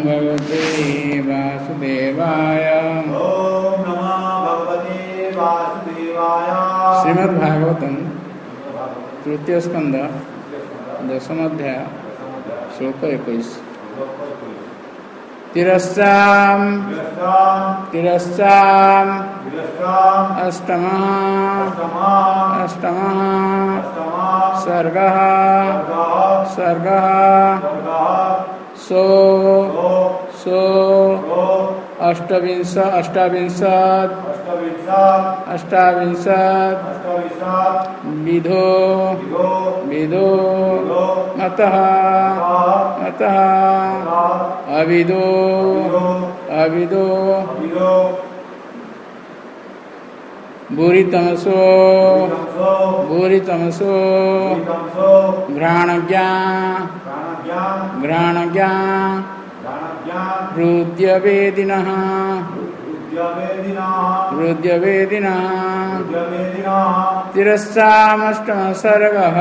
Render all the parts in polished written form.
भगवते वासुदेवाय। ओम नमः भगवते वासुदेवाय। श्रीमद्भागवतम तृतीय स्कंद दशम अध्याय श्लोक 21। तिरस्साम अष्टमः सर्गः सो अष्टाविंशत् विधो मतः अविदो भूरितमसो घ्राणज्ञा हृद्यवेदिनः तिरस्सामष्टमः सर्गः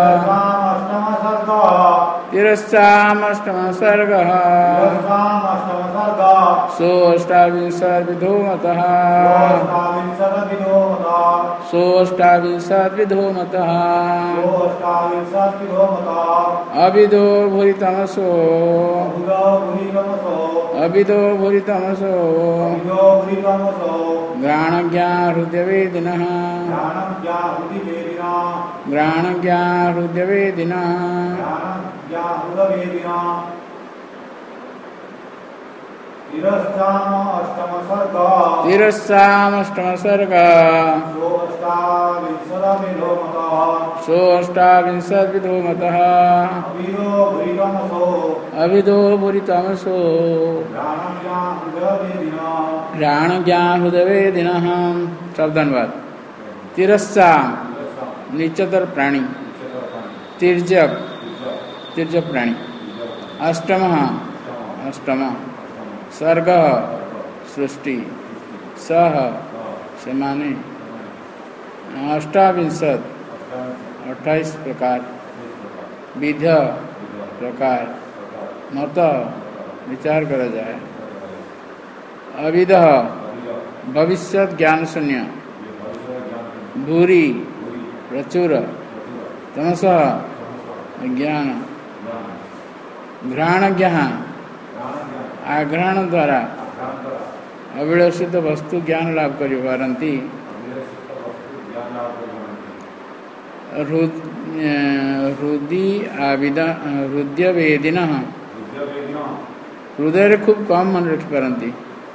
सोऽष्टाविंशद्विधो मतः अविदो भूरितमसो घ्राणज्ञा हृदयवेदिनः तिरस्सामष्टमः सर्गः सोऽष्टाविंशद्विधो मतः अविदो भूरितमसो घ्राणज्ञा हृदयवेदिनः। शब्दानुवाद। तिरस्सा नीचतर प्राणी, तिर्जक प्राणी, अष्टम सर्ग सृष्टि, सह समाने, अष्टाविंशत 28 प्रकार, विध प्रकार, मत विचार करा जाए, अविध भविष्यत ज्ञान शून्य, भूरी प्रचुर, तमसः अज्ञान, घ्राणज्ञ आघ्राण द्वारा अविलषित वस्तु ज्ञान लाभ करि पारंती, हृदयवेदिनः हृदय खूब कम मन रखि पारंती,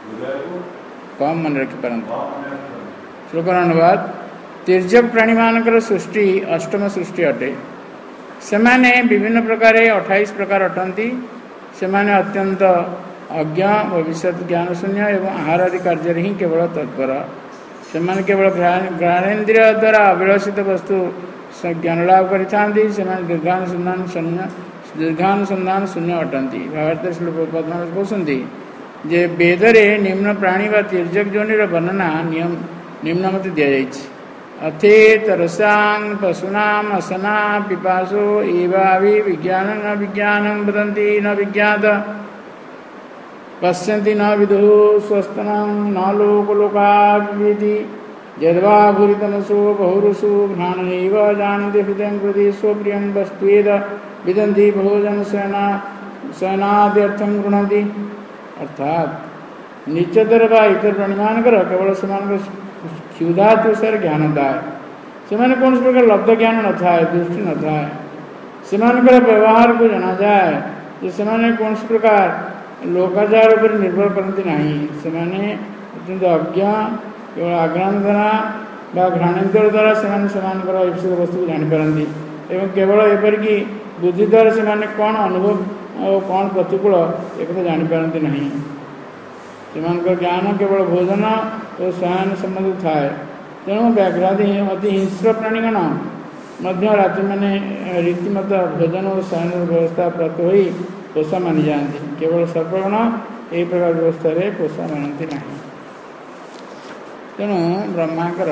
श्लोकर अनुवाद। तिर्जक प्राणी मानकर सृष्टि अष्टम सृष्टि अटे। सेमाने विभिन्न प्रकार 28 प्रकार अटंती। सेमाने अत्यंत अज्ञ भविष्यत ज्ञान शून्य एवं आहार आदि कार्य ही केवल तत्पर। सेमाने केवल ज्ञानेन्द्रिय द्वारा अभिलषित वस्तु ज्ञान लाभ करिथांती। सेमाने दीर्घानुसंधान शून्य अटंती। भागवत श्लोक पद्म कहते जे वेदरे निम्न प्राणी व तिर्जक जोनिर वर्णना निम्नमति दिया जाइछि। अथे तरसांग पशूनाम असना पिपासो एवावि विज्ञानं न विज्ञानं वदन्ति न विज्ञात पश्यन्ति न विदुः स्वस्तनं न लोकलोकाविति यद्वा भूरितमसो बहुरुषु घ्राणैव जानन्ति हृदयं कृति स्वप्रियं वस्तुवेद विदन्ति भोजन शयनाद्यर्थं गृह्णन्ति। अर्थात निचतर व इतर प्राणीमानकर केवल सेमानकर क्षुधातुषार ज्ञान थाए। सेमाने कौन प्रकार लब्ध ज्ञान न थाए, दृष्टि न थाए। सेमानकर व्यवहार को जाना जाए जे सेमाने कौन प्रकार लोकाचार पर निर्भर करती नहीं। सेमाने अत्यंत अज्ञा केवल आघ्राण द्वारा बा घ्राणेन्द्र द्वारा सेमाने सेमानकर ईप्सित वस्तु को जानी पारंती एवं केवल एपरिक बुद्धि द्वारा सेमाने कौन अनुभव और कौन प्रतिकूल एक जानी पारंती नहीं। सेमानकर ज्ञान केवल भोजन और शयन संबंधित थाए। तेणु व्याघ्रादि अति हिंस्र प्राणीगण मध्य राति मैंने रीतिमत भोजन और शयन व्यवस्था प्राप्त हो पोषा मानी जाती। केवल सर्पगण यही प्रकार व्यवस्था पोषा मानती नहीं। तेणु ब्रह्मांकर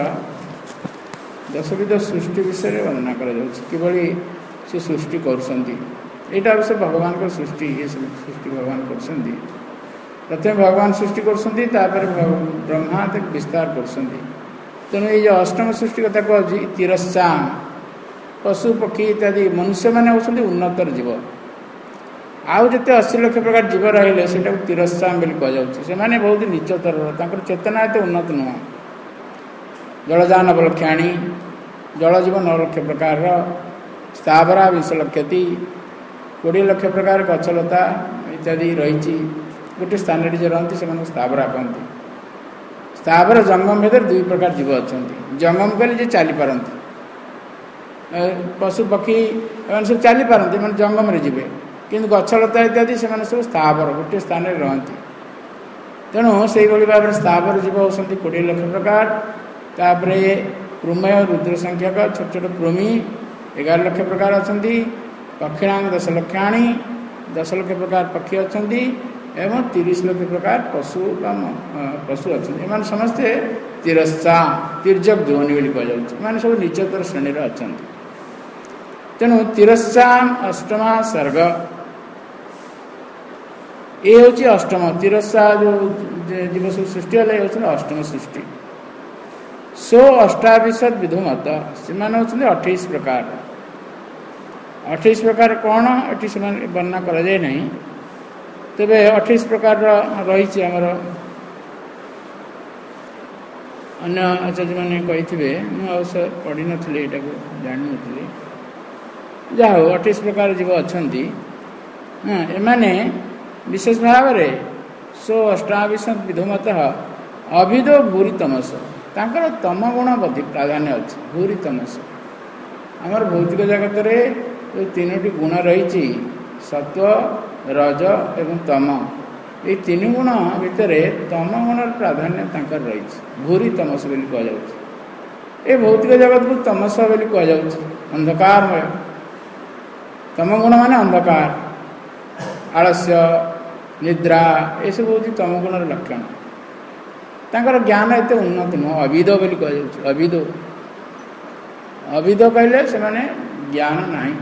दशविध सृष्टि विषय वर्णना कर किभली से सृष्टि कर यहाँ अवश्य भगवान को सृष्टि ये सब सृष्टि भगवान कर प्रथम भगवान सृष्टि कर ब्रह्मा तक विस्तार कर तेणु ये जो अष्टम सृष्टि कथा कहूँ तिरस्साम पशु पक्षी इत्यादि मनुष्य मैंने होती उन्नतर जीव आउ जिते 80 लाख प्रकार जीव रही से तिरस्साम कहुच्छे से बहुत नीचतर चेतना एत उन्नत नुह जलजान अवलक्षाणी जलजीव 9 लाख प्रकार स्थावरा 20 लक्षति 20 लाख प्रकार गछलता इत्यादि रही गोटे स्थान जो रही से स्थावरा कहते स्थावर जंगम भेद 2 प्रकार जीव अच्छा जंगम कहले चली पारती पशु पक्षी एम सब चली पारती मैंने जंगम जी कि गछलता इत्यादि से सब स्थावर गोटे स्थान रहती तेणु से भाव में स्थावर जीव होती 20 लाख प्रकार तापर कृमय रुद्र संख्यक छोट छोट कृमि 11 लाख प्रकार अच्छा पक्षिणांग 10 लक्षाणी 10 लाख प्रकार पक्षी अच्छा एवं 30 लाख प्रकार पशु पशु अच्छा एम समस्ते तिरस्सा तिर्जक ध्वनि कहुच्छे सब नीचतर श्रेणी अच्छा तेणु तिरस्सा अष्टमा सर्ग ये हूँ अष्टम तिरस्सा जो जीव सब सृष्टि है ये हूँ अष्टम सृष्टि 128 विधुमत से 28 प्रकार 28 प्रकार कौन ये वर्णना कर जाए नहीं तेरे 28 प्रकार रही आमर अन्य आचार्य मैंने कही मुझे पढ़ी नी यहाँ को जानी नी जहा 28 प्रकार जीव अच्छा हाँ एमाने विशेष भाव में 128 विधुमत अभिदो भूरी तमस तांकर तम गुण अधिक प्राधान्य अच्छे भूरी तमस आमर भौतिक जगत में जो 3टी गुण रही सत्व रज एवं तम ये 3 गुण भितर तम गुण प्राधान्य तांकर रही भूरी तमस बोली कहुच्छे ये भौतिक जगत को तमस बोली कहुच्छे अंधकारमय तम गुण माने अंधकार आलस्य निद्रा ये सब हूँ तम गुण लक्षण तांकर ज्ञान एत उन्नत नुह अविद बोली कहुच्छे अविदो अविद कहले से माने ज्ञान नहीं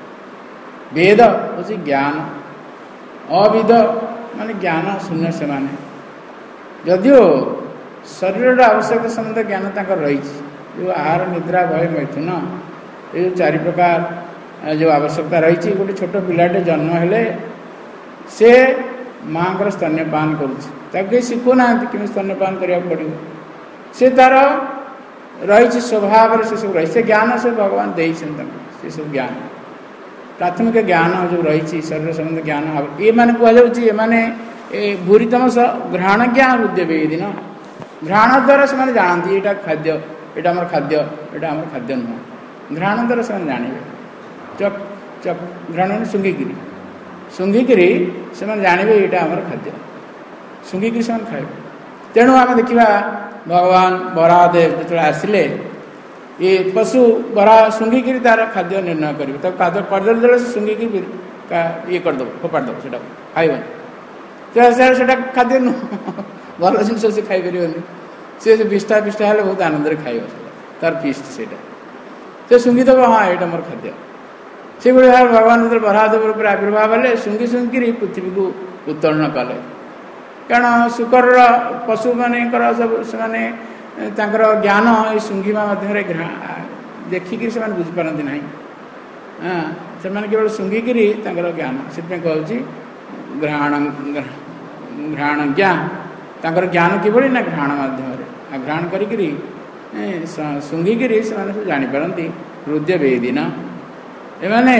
वेद हूँ ज्ञान अविद माने ज्ञान शून्य से माने जदियो शरीर आवश्यक संबंध ज्ञान तांकर रही जो आहार निद्रा भय मैथुन ये 4 प्रकार जो आवश्यकता रही गोटे छोट पिलाटे जन्म हेले से माँ को स्तन्यपान करुँच शिखुना कि स्तन्यपान करने पड़ो से तार रही स्वभाव से सब रही से ज्ञान से भगवान दे से सब ज्ञान प्राथमिक ज्ञान जो रही शरीर संबंध ज्ञान ये मैंने कहुच्छे भूरी तमस घ्राण ज्ञान उद्देवे दिन घ्राण द्वारा से जानती यहाँ खाद्य यहाँ आम खाद्य यहाँ आम खाद्य नुह घ्राण द्वारा से जानवे चक चक घ्राण शुंघिकी शुंघिकी से जानवे यहाँ आम खाद्य शुंघिकी से खाए तेणु आम देखा भगवान बरादेव जो आसिले ये पशु बरा शुंघिकी तार खाद्य निर्णय करेंगे खाद्य करदे से शुंघिकी ये करदेव फोपाड़देव से खाइबन से खाद्य नुह भल जिन से खाईपर सी विष्ठा पिष्ठा हेल्ले बहुत आनंद खाइब तार फीस्ट से शुंघिदेव हाँ यहाँ मोर खाद्य से भाव भगवान जो बरादेव आविर्भाव हेल्ले शुंघी शुंघिकी पृथ्वी को उत्तोलन कले कारण शुकर पशु मानकर सब से ज्ञान ये शुंघिमा मध्य देखिकी से बुझीपारती ना हाँ से केवल शुंघिकी ज्ञान से कहूँ घ्राण घ्राण ज्ञान ज्ञान किभली ना घ्राण मध्यम घ्राण करी शुंघिकी से जापारती हृदय वेदीन एमाने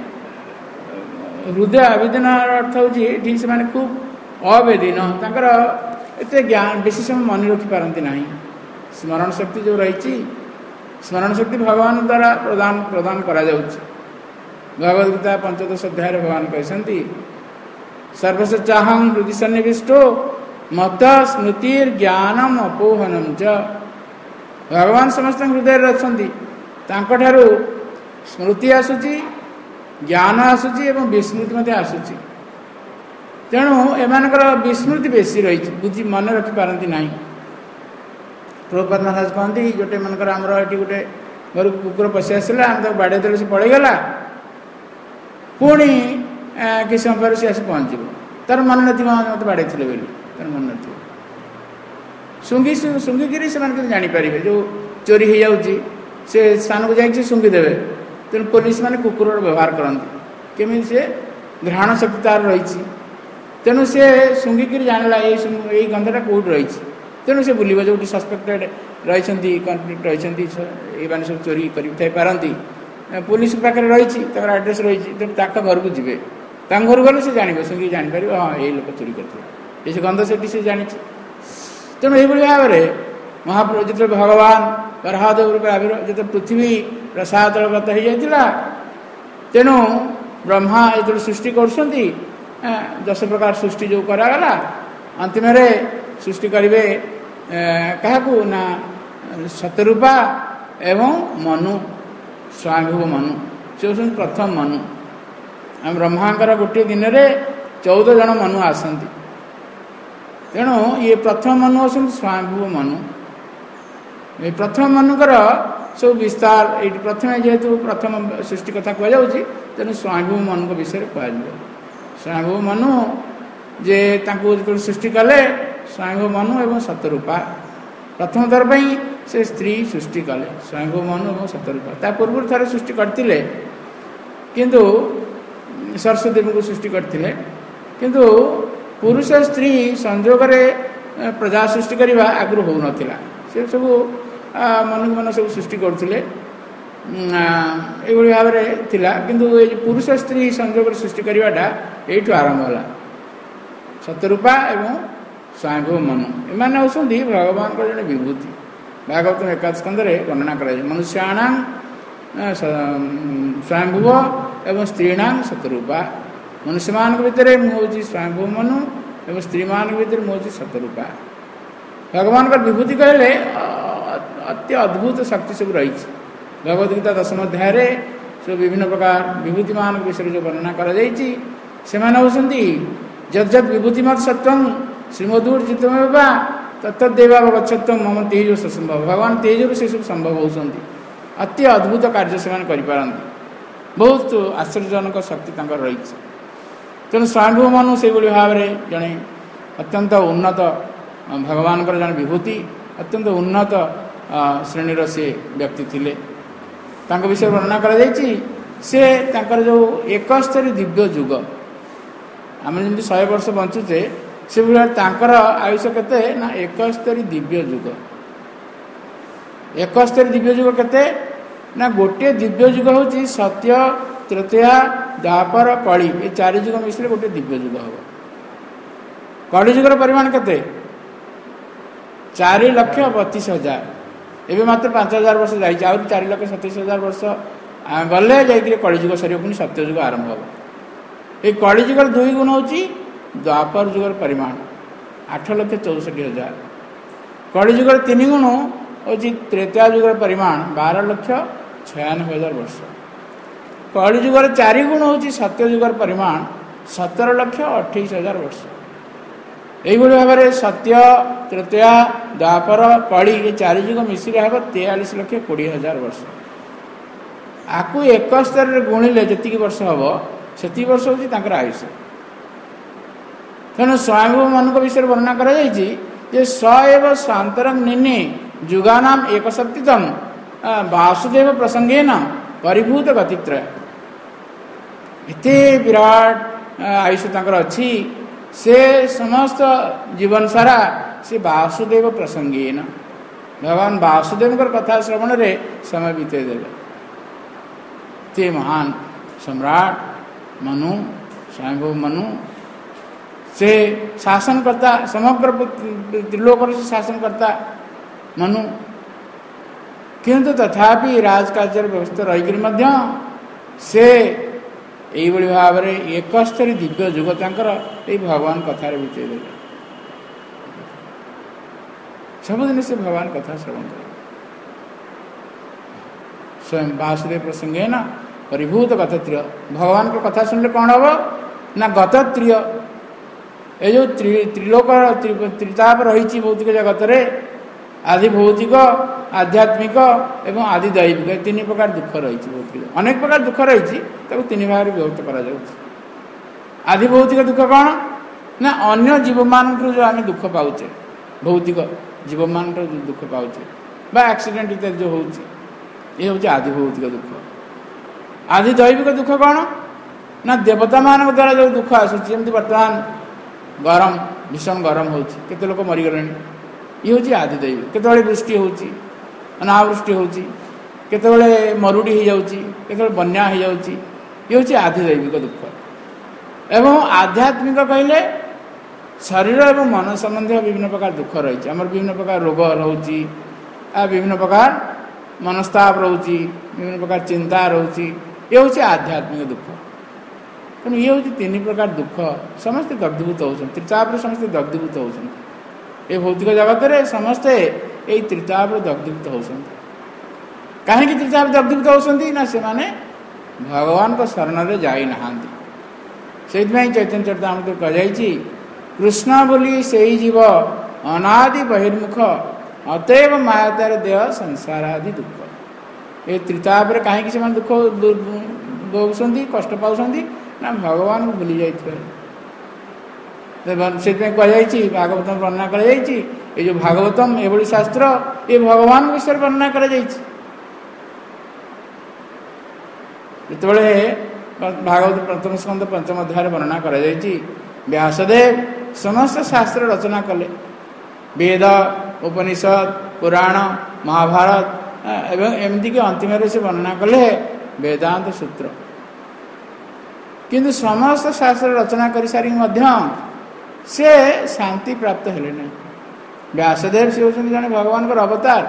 हृदय आवेदन अर्थ हूँ से खूब अवेदीन तांकर एते ज्ञान बेसी समय मन रखिपारती ना स्मरण शक्ति जो रही स्मरण शक्ति भगवान द्वारा प्रदान करा भगवद्गीता 15 अध्याय भगवान कहते सर्वस्व चाहम हृदय सन्निविष्टो मत स्मृतिर ज्ञानम अपोहनम च भगवान समस्त हृदय अच्छा स्मृति आसूची ज्ञान आसूची एवं विस्मृति आसूची तेणु एमानकर विस्मृति बेसी रही बुझी मन रखिपारती ना प्रभुपाद महाराज कहते गोटे मनकर आमर ये गोटे घर कुकुर पशि आसला आम बाड़े देले से पलैगला पुणी କିଛି ସମୟ ପରେ ସେ ଆସି ପହଞ୍ଚିବ। ତାର ମନେ ନଥିବ ମୋତେ ବାଡ଼େଇଥିଲେ ବୋଲି, ତାର ମନେ ନଥିବ। ଶୁଙ୍ଘିକିରି ସେମାନେ କିନ୍ତୁ ଜାଣିପାରିବେ ଯେଉଁ ଚୋରି ହେଇଯାଉଛି ସେ ସ୍ଥାନକୁ ଯାଇକି ସେ ଶୁଙ୍ଘିଦେବେ। ତେଣୁ ପୋଲିସ ମାନେ କୁକୁରର ବ୍ୟବହାର କରନ୍ତି, କେମିତି ସେ ଘ୍ରାଣ ଶକ୍ତି ତାର ରହିଛି। ତେଣୁ ସେ ଶୁଙ୍ଘିକିରି ଜାଣିଲା ଏଇ ଗନ୍ଧଟା କେଉଁଠି ରହିଛି। ତେଣୁ ସେ ବୁଲିବ ଯେଉଁଠି ସସ୍ପେକ୍ଟେଡ଼ ରହିଛନ୍ତି, କନଫ୍ଲିକ୍ଟ ରହିଛନ୍ତି, ଏଇମାନେ ସବୁ ଚୋରି କରିଥାଇପାରନ୍ତି, ପୋଲିସ ପାଖରେ ରହିଛି, ତାଙ୍କର ଆଡ୍ରେସ୍ ରହିଛି, ତେଣୁ ତାଙ୍କ ଘରକୁ ଯିବେ। ତାଙ୍କ ଘରକୁ ଗଲେ ସେ ଜାଣିବ, ଶୁଙ୍ଘିକି ଜାଣିପାରିବ ହଁ ଏଇ ଲୋକ ଚୋରି କରିଥିଲେ, ଏ ସେ ଗନ୍ଧ ସେଠି ସେ ଜାଣିଛି। ତେଣୁ ଏଇଭଳି ଭାବରେ ମହାପ୍ରଭୁ ଯେତେବେଳେ ଭଗବାନ ବରାହଦେବ ରୂପେ ଯେତେବେଳେ ପୃଥିବୀ ରସାତଳଗତ ହେଇଯାଇଥିଲା, ତେଣୁ ବ୍ରହ୍ମା ଯେତେବେଳେ ସୃଷ୍ଟି କରୁଛନ୍ତି 10 ପ୍ରକାର ସୃଷ୍ଟି ଯେଉଁ କରାଗଲା, ଅନ୍ତିମରେ ସୃଷ୍ଟି କରିବେ କାହାକୁ ନା ଶତରୂପା ଏବଂ ମନୁ, ସ୍ୱୟଂଭୁବ ମନୁ। ସେ ହେଉଛନ୍ତି ପ୍ରଥମ ମନୁ। ଆମ ବ୍ରହ୍ମାଙ୍କର ଗୋଟିଏ ଦିନରେ 14 ଜଣ ମନୁ ଆସନ୍ତି। ତେଣୁ ଇଏ ପ୍ରଥମ ମନୁ ହେଉଛନ୍ତି ସ୍ୱୟଂଭୁବ ମନୁ। ଏ ପ୍ରଥମ ମନୁଙ୍କର ସବୁ ବିସ୍ତାର ଏଇଠି ପ୍ରଥମେ ଯେହେତୁ ପ୍ରଥମ ସୃଷ୍ଟି କଥା କୁହାଯାଉଛି, ତେଣୁ ସ୍ୱୟଂଭୁବ ମନୁଙ୍କ ବିଷୟରେ କୁହାଯିବ। ସ୍ୱୟଂଭୁବ ମନୁ ଯେ ତାଙ୍କୁ ଯେତେବେଳେ ସୃଷ୍ଟି କଲେ, ସ୍ୱୟଂଭୁବ ମନୁ ଏବଂ ଶତରୂପା ପ୍ରଥମ ଥର ପାଇଁ ସେ ସ୍ତ୍ରୀ ସୃଷ୍ଟି କଲେ, ସ୍ୱୟଂଭୁବ ମନୁ ଏବଂ ଶତରୂପା। ତା ପୂର୍ବରୁ ଥରେ ସୃଷ୍ଟି କରିଥିଲେ, କିନ୍ତୁ ସରସ୍ୱତୀଙ୍କୁ ସୃଷ୍ଟି କରିଥିଲେ। କିନ୍ତୁ ପୁରୁଷ ସ୍ତ୍ରୀ ସଂଯୋଗରେ ପ୍ରଜା ସୃଷ୍ଟି କରିବା ଆଗରୁ ହେଉନଥିଲା। ସେ ସବୁ ମନୁକୁ ମନ ସବୁ ସୃଷ୍ଟି କରୁଥିଲେ, ଏଇଭଳି ଭାବରେ ଥିଲା। କିନ୍ତୁ ଏ ପୁରୁଷ ସ୍ତ୍ରୀ ସଂଯୋଗରେ ସୃଷ୍ଟି କରିବାଟା ଏଇଠୁ ଆରମ୍ଭ ହେଲା। ଶତରୂପା ଏବଂ ସ୍ୱୟଂଭୁବ ମନୁ ଏମାନେ ହେଉଛନ୍ତି ଭଗବାନଙ୍କର ଜଣେ ବିଭୂତି। ଭାଗବତ ଏକାଦଶ ସ୍କନ୍ଧରେ ବର୍ଣ୍ଣନା କରାଯାଇଛି। ମନୁଷ୍ୟାଣାଂ ସ୍ୱୟଂଭୁବ ଏବଂ ସ୍ତ୍ରୀଣାଂ ଶତରୂପା। ମନୁଷ୍ୟମାନଙ୍କ ଭିତରେ ମୁଁ ହେଉଛି ସ୍ୱୟଂଭୁବ ମନୁ ଏବଂ ସ୍ତ୍ରୀମାନଙ୍କ ଭିତରେ ମୁଁ ହେଉଛି ଶତରୂପା। ଭଗବାନଙ୍କର ବିଭୂତି କହିଲେ ଅତି ଅଦ୍ଭୁତ ଶକ୍ତି ସବୁ ରହିଛି। ଭଗବତ ଗୀତା 10ମ ଅଧ୍ୟାୟରେ ସବୁ ବିଭିନ୍ନ ପ୍ରକାର ବିଭୂତିମାନଙ୍କ ବିଷୟରେ ଯେଉଁ ବର୍ଣ୍ଣନା କରାଯାଇଛି, ସେମାନେ ହେଉଛନ୍ତି ଯଦ୍ଯତ୍ ବିଭୂତିମତ୍ ସତ୍ୱଂ ଶ୍ରୀମଧୁର୍ଜିତମେବ ତତ୍ତଦେବାବଗଚ୍ଛତ୍ୱଂ ମମ ତେଜୋ ସମ୍ଭବ। ଭଗବାନ ତେଜରୁ ସେସବୁ ସମ୍ଭବ ହେଉଛନ୍ତି। ଅତି ଅଦ୍ଭୁତ କାର୍ଯ୍ୟ ସେମାନେ କରିପାରନ୍ତି। ବହୁତ ଆଶ୍ଚର୍ଯ୍ୟଜନକ ଶକ୍ତି ତାଙ୍କର ରହିଛି। ତେଣୁ ସ୍ୱୟଂଭୁବ ମନୁ ସେହିଭଳି ଭାବରେ ଜଣେ ଅତ୍ୟନ୍ତ ଉନ୍ନତ ଭଗବାନଙ୍କର ଜଣେ ବିଭୂତି, ଅତ୍ୟନ୍ତ ଉନ୍ନତ ଶ୍ରେଣୀର ସେ ବ୍ୟକ୍ତି ଥିଲେ। ତାଙ୍କ ବିଷୟରେ ବର୍ଣ୍ଣନା କରାଯାଇଛି। ସେ ତାଙ୍କର ଯେଉଁ 71 ଦିବ୍ୟ ଯୁଗ, ଆମେ ଯେମିତି 100 ବର୍ଷ ବଞ୍ଚୁଛେ, ସେଭଳିଆ ତାଙ୍କର ଆୟୁଷ କେତେ ନା 71 ଦିବ୍ୟ ଯୁଗ। 71 ଦିବ୍ୟ ଯୁଗ କେତେ ନା ଗୋଟିଏ ଦିବ୍ୟ ଯୁଗ ହେଉଛି ସତ୍ୟ, ତ୍ରେତୟା, ଦ୍ୱାପର, କଳି। ଏ 4 ଯୁଗ ମିଶିଲେ ଗୋଟିଏ ଦିବ୍ୟ ଯୁଗ ହେବ। କଳି ଯୁଗର ପରିମାଣ କେତେ? 4,32,000। ଏବେ ମାତ୍ର 5,000 ବର୍ଷ ଯାଇଛି। ଆହୁରି 4,27,000 ବର୍ଷ ଗଲେ ଯାଇକରି କଳିଯୁଗ ସରିବ, ପୁଣି ସତ୍ୟଯୁଗ ଆରମ୍ଭ ହେବ। এই କଳିଯୁଗର 2 ଗୁଣ ହେଉଛି ଦ୍ୱାପର ଯୁଗର ପରିମାଣ 8,64,000। କଳିଯୁଗର 3 ଗୁଣ ହେଉଛି ତ୍ରେତୟା ଯୁଗର ପରିମାଣ 12,96,000 ବର୍ଷ। କଳିଯୁଗର 4 ଗୁଣ ହେଉଛି ସତ୍ୟଯୁଗର ପରିମାଣ 17,28,000 ବର୍ଷ। এইভাবে ভাবে সত্য, ত্রেতয়া, দ্বাপর, কলি এই 4 যুগ মিশিলে হব 43,20,000 ବର୍ଷ। আকু 71 গুণিলে যেতিকি ବର୍ଷ হব সেতিকি ବର୍ଷ হচ্ছে তাঁর আয়ুষ। তেমন স্বয়ংভূ মনুক বিষয়ে বর্ণনা করা যাইছি যে স এব স্বান্তরং নিনে যুগানাম এক সপ্তিতম বাসুদেব প্রসঙ্গেন পরিভূত গতিত্রয়। এতে বিরাট আয়ুষ তাঁর অছি। से समस्त जीवन सारा से वासुदेव प्रसंगीन भगवान वासुदेव कथा श्रवण रे समय बीते देले। ते महान सम्राट मनु, स्वयंभू मनु से शासन करता, समग्र त्रिलोक से शासन करता मनु। किंतु तथापि राजकार्य व्यवस्था रही से এইভাবে ভাবে 71 দিব্য যুগ তাঁর এই ভগবান কথার বিতেই দেবে। ସବୁଦିନ ସେ ଭଗବାନ କଥା ଶ୍ରବଣ କରିବେ। ସ୍ୱୟଂ ବାସୁଦେବ ପ୍ରସଙ୍ଗେ ନା ପରିଭୂତ ଗତତ୍ରିୟ। ଭଗବାନଙ୍କ କଥା ଶୁଣିଲେ କ'ଣ ହେବ ନା ଗତତ୍ରିୟ, ଏ ଯେଉଁ ତ୍ରିଲୋକ ତ୍ରିତାପ ରହିଛି ଭୌତିକ ଜଗତରେ, ଆଦି ଭୌତିକ, ଆଧ୍ୟାତ୍ମିକ ଏବଂ ଆଦି ଦୈବିକ, ଏ 3 ପ୍ରକାର ଦୁଃଖ ରହିଛି। ଭୌତିକ ଅନେକ ପ୍ରକାର ଦୁଃଖ ରହିଛି, ତାକୁ 3 ଭାଗରେ ବିଭକ୍ତ କରାଯାଉଛି। आदि भौतिक दुख कौन ना अन्य जीव मान जो आम दुख पाचे भौतिक जीव मान जो दुख पाचे बा एक्सीडेंट इत्यादि जो हो हूँ आदि भौतिक दुख। आदि दैविक दुख कौन ना देवता मान द्वारा जो दुख आसूँ बर्तमान गरम भीषण गरम होते लोक मरीगले ये हूँ आदि दैविक केतबेले वृष्टि होती अनावृष्टि होती केतबेले मरुड़ी हो जाऊँगी केतबेले बन्या हो जाऊँगी ये हूँ आदि दैविक दुख। एवं आध्यात्मिक कहले शरीर एवं मन संबंधी विभिन्न प्रकार दुख रही आम विभिन्न प्रकार रोग रोचे विभिन्न प्रकार मनस्ताप रोचे विभिन्न प्रकार चिंता रोचे ये हूँ आध्यात्मिक दुख। तेणु ये हूँ तीन प्रकार दुख समस्ते दग्धीभूत होती त्रिताप समस्ते दग्धीभूत होती ये भौतिक जगत में समस्ते यही त्रिताप दग्धीभूत होती कहीं त्रिताप दग्धीभूत होती ना से भगवान को शरण में जाई नहांती से चैतन्य चरितामृत कही कृष्ण बोली से ही जीव अनादि बहिर्मुख अतएव मायातार देह संसार आदि दुख ये त्रिताप कहीं दुख भोगुंट कष्ट पाँच ना भगवान को भूली जाइए कही भागवतम वर्णना कर जो भागवतम एभली शास्त्र ये भगवान विषय वर्णना कर भागवत प्रथम स्कंद पंचम अध्याय वर्णना कर व्यासदेव समस्त शास्त्र रचना कले वेद उपनिषद पुराण महाभारत एवं एमती के अंतिम से वर्णना कले वेदांत सूत्र किंतु समस्त शास्त्र रचना कर सारी से शांति प्राप्त हेले नहीं। व्यासदेव से होती जड़े भगवान को अवतार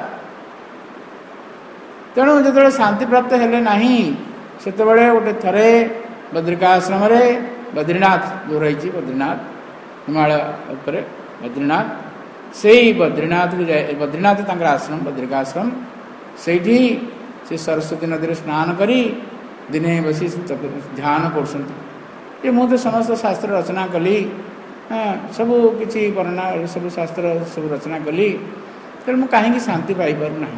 तेणु जो शांति प्राप्त हेले नहीं से गोटे थरे बद्रिकाश्रम बद्रीनाथ जो रही बद्रीनाथ हिमालय उपर बद्रीनाथ से बद्रीनाथ को जाए बद्रीनाथ तंकर आश्रम बद्रिकाश्रम से सरस्वती नदी में स्नान करी दिने बसी ध्यान कर मुझे समस्त शास्त्र रचना कली सबू किसी वर्णना सब शास्त्र सब रचना कली तेणु मुझे कहीं शांति पाई पार ना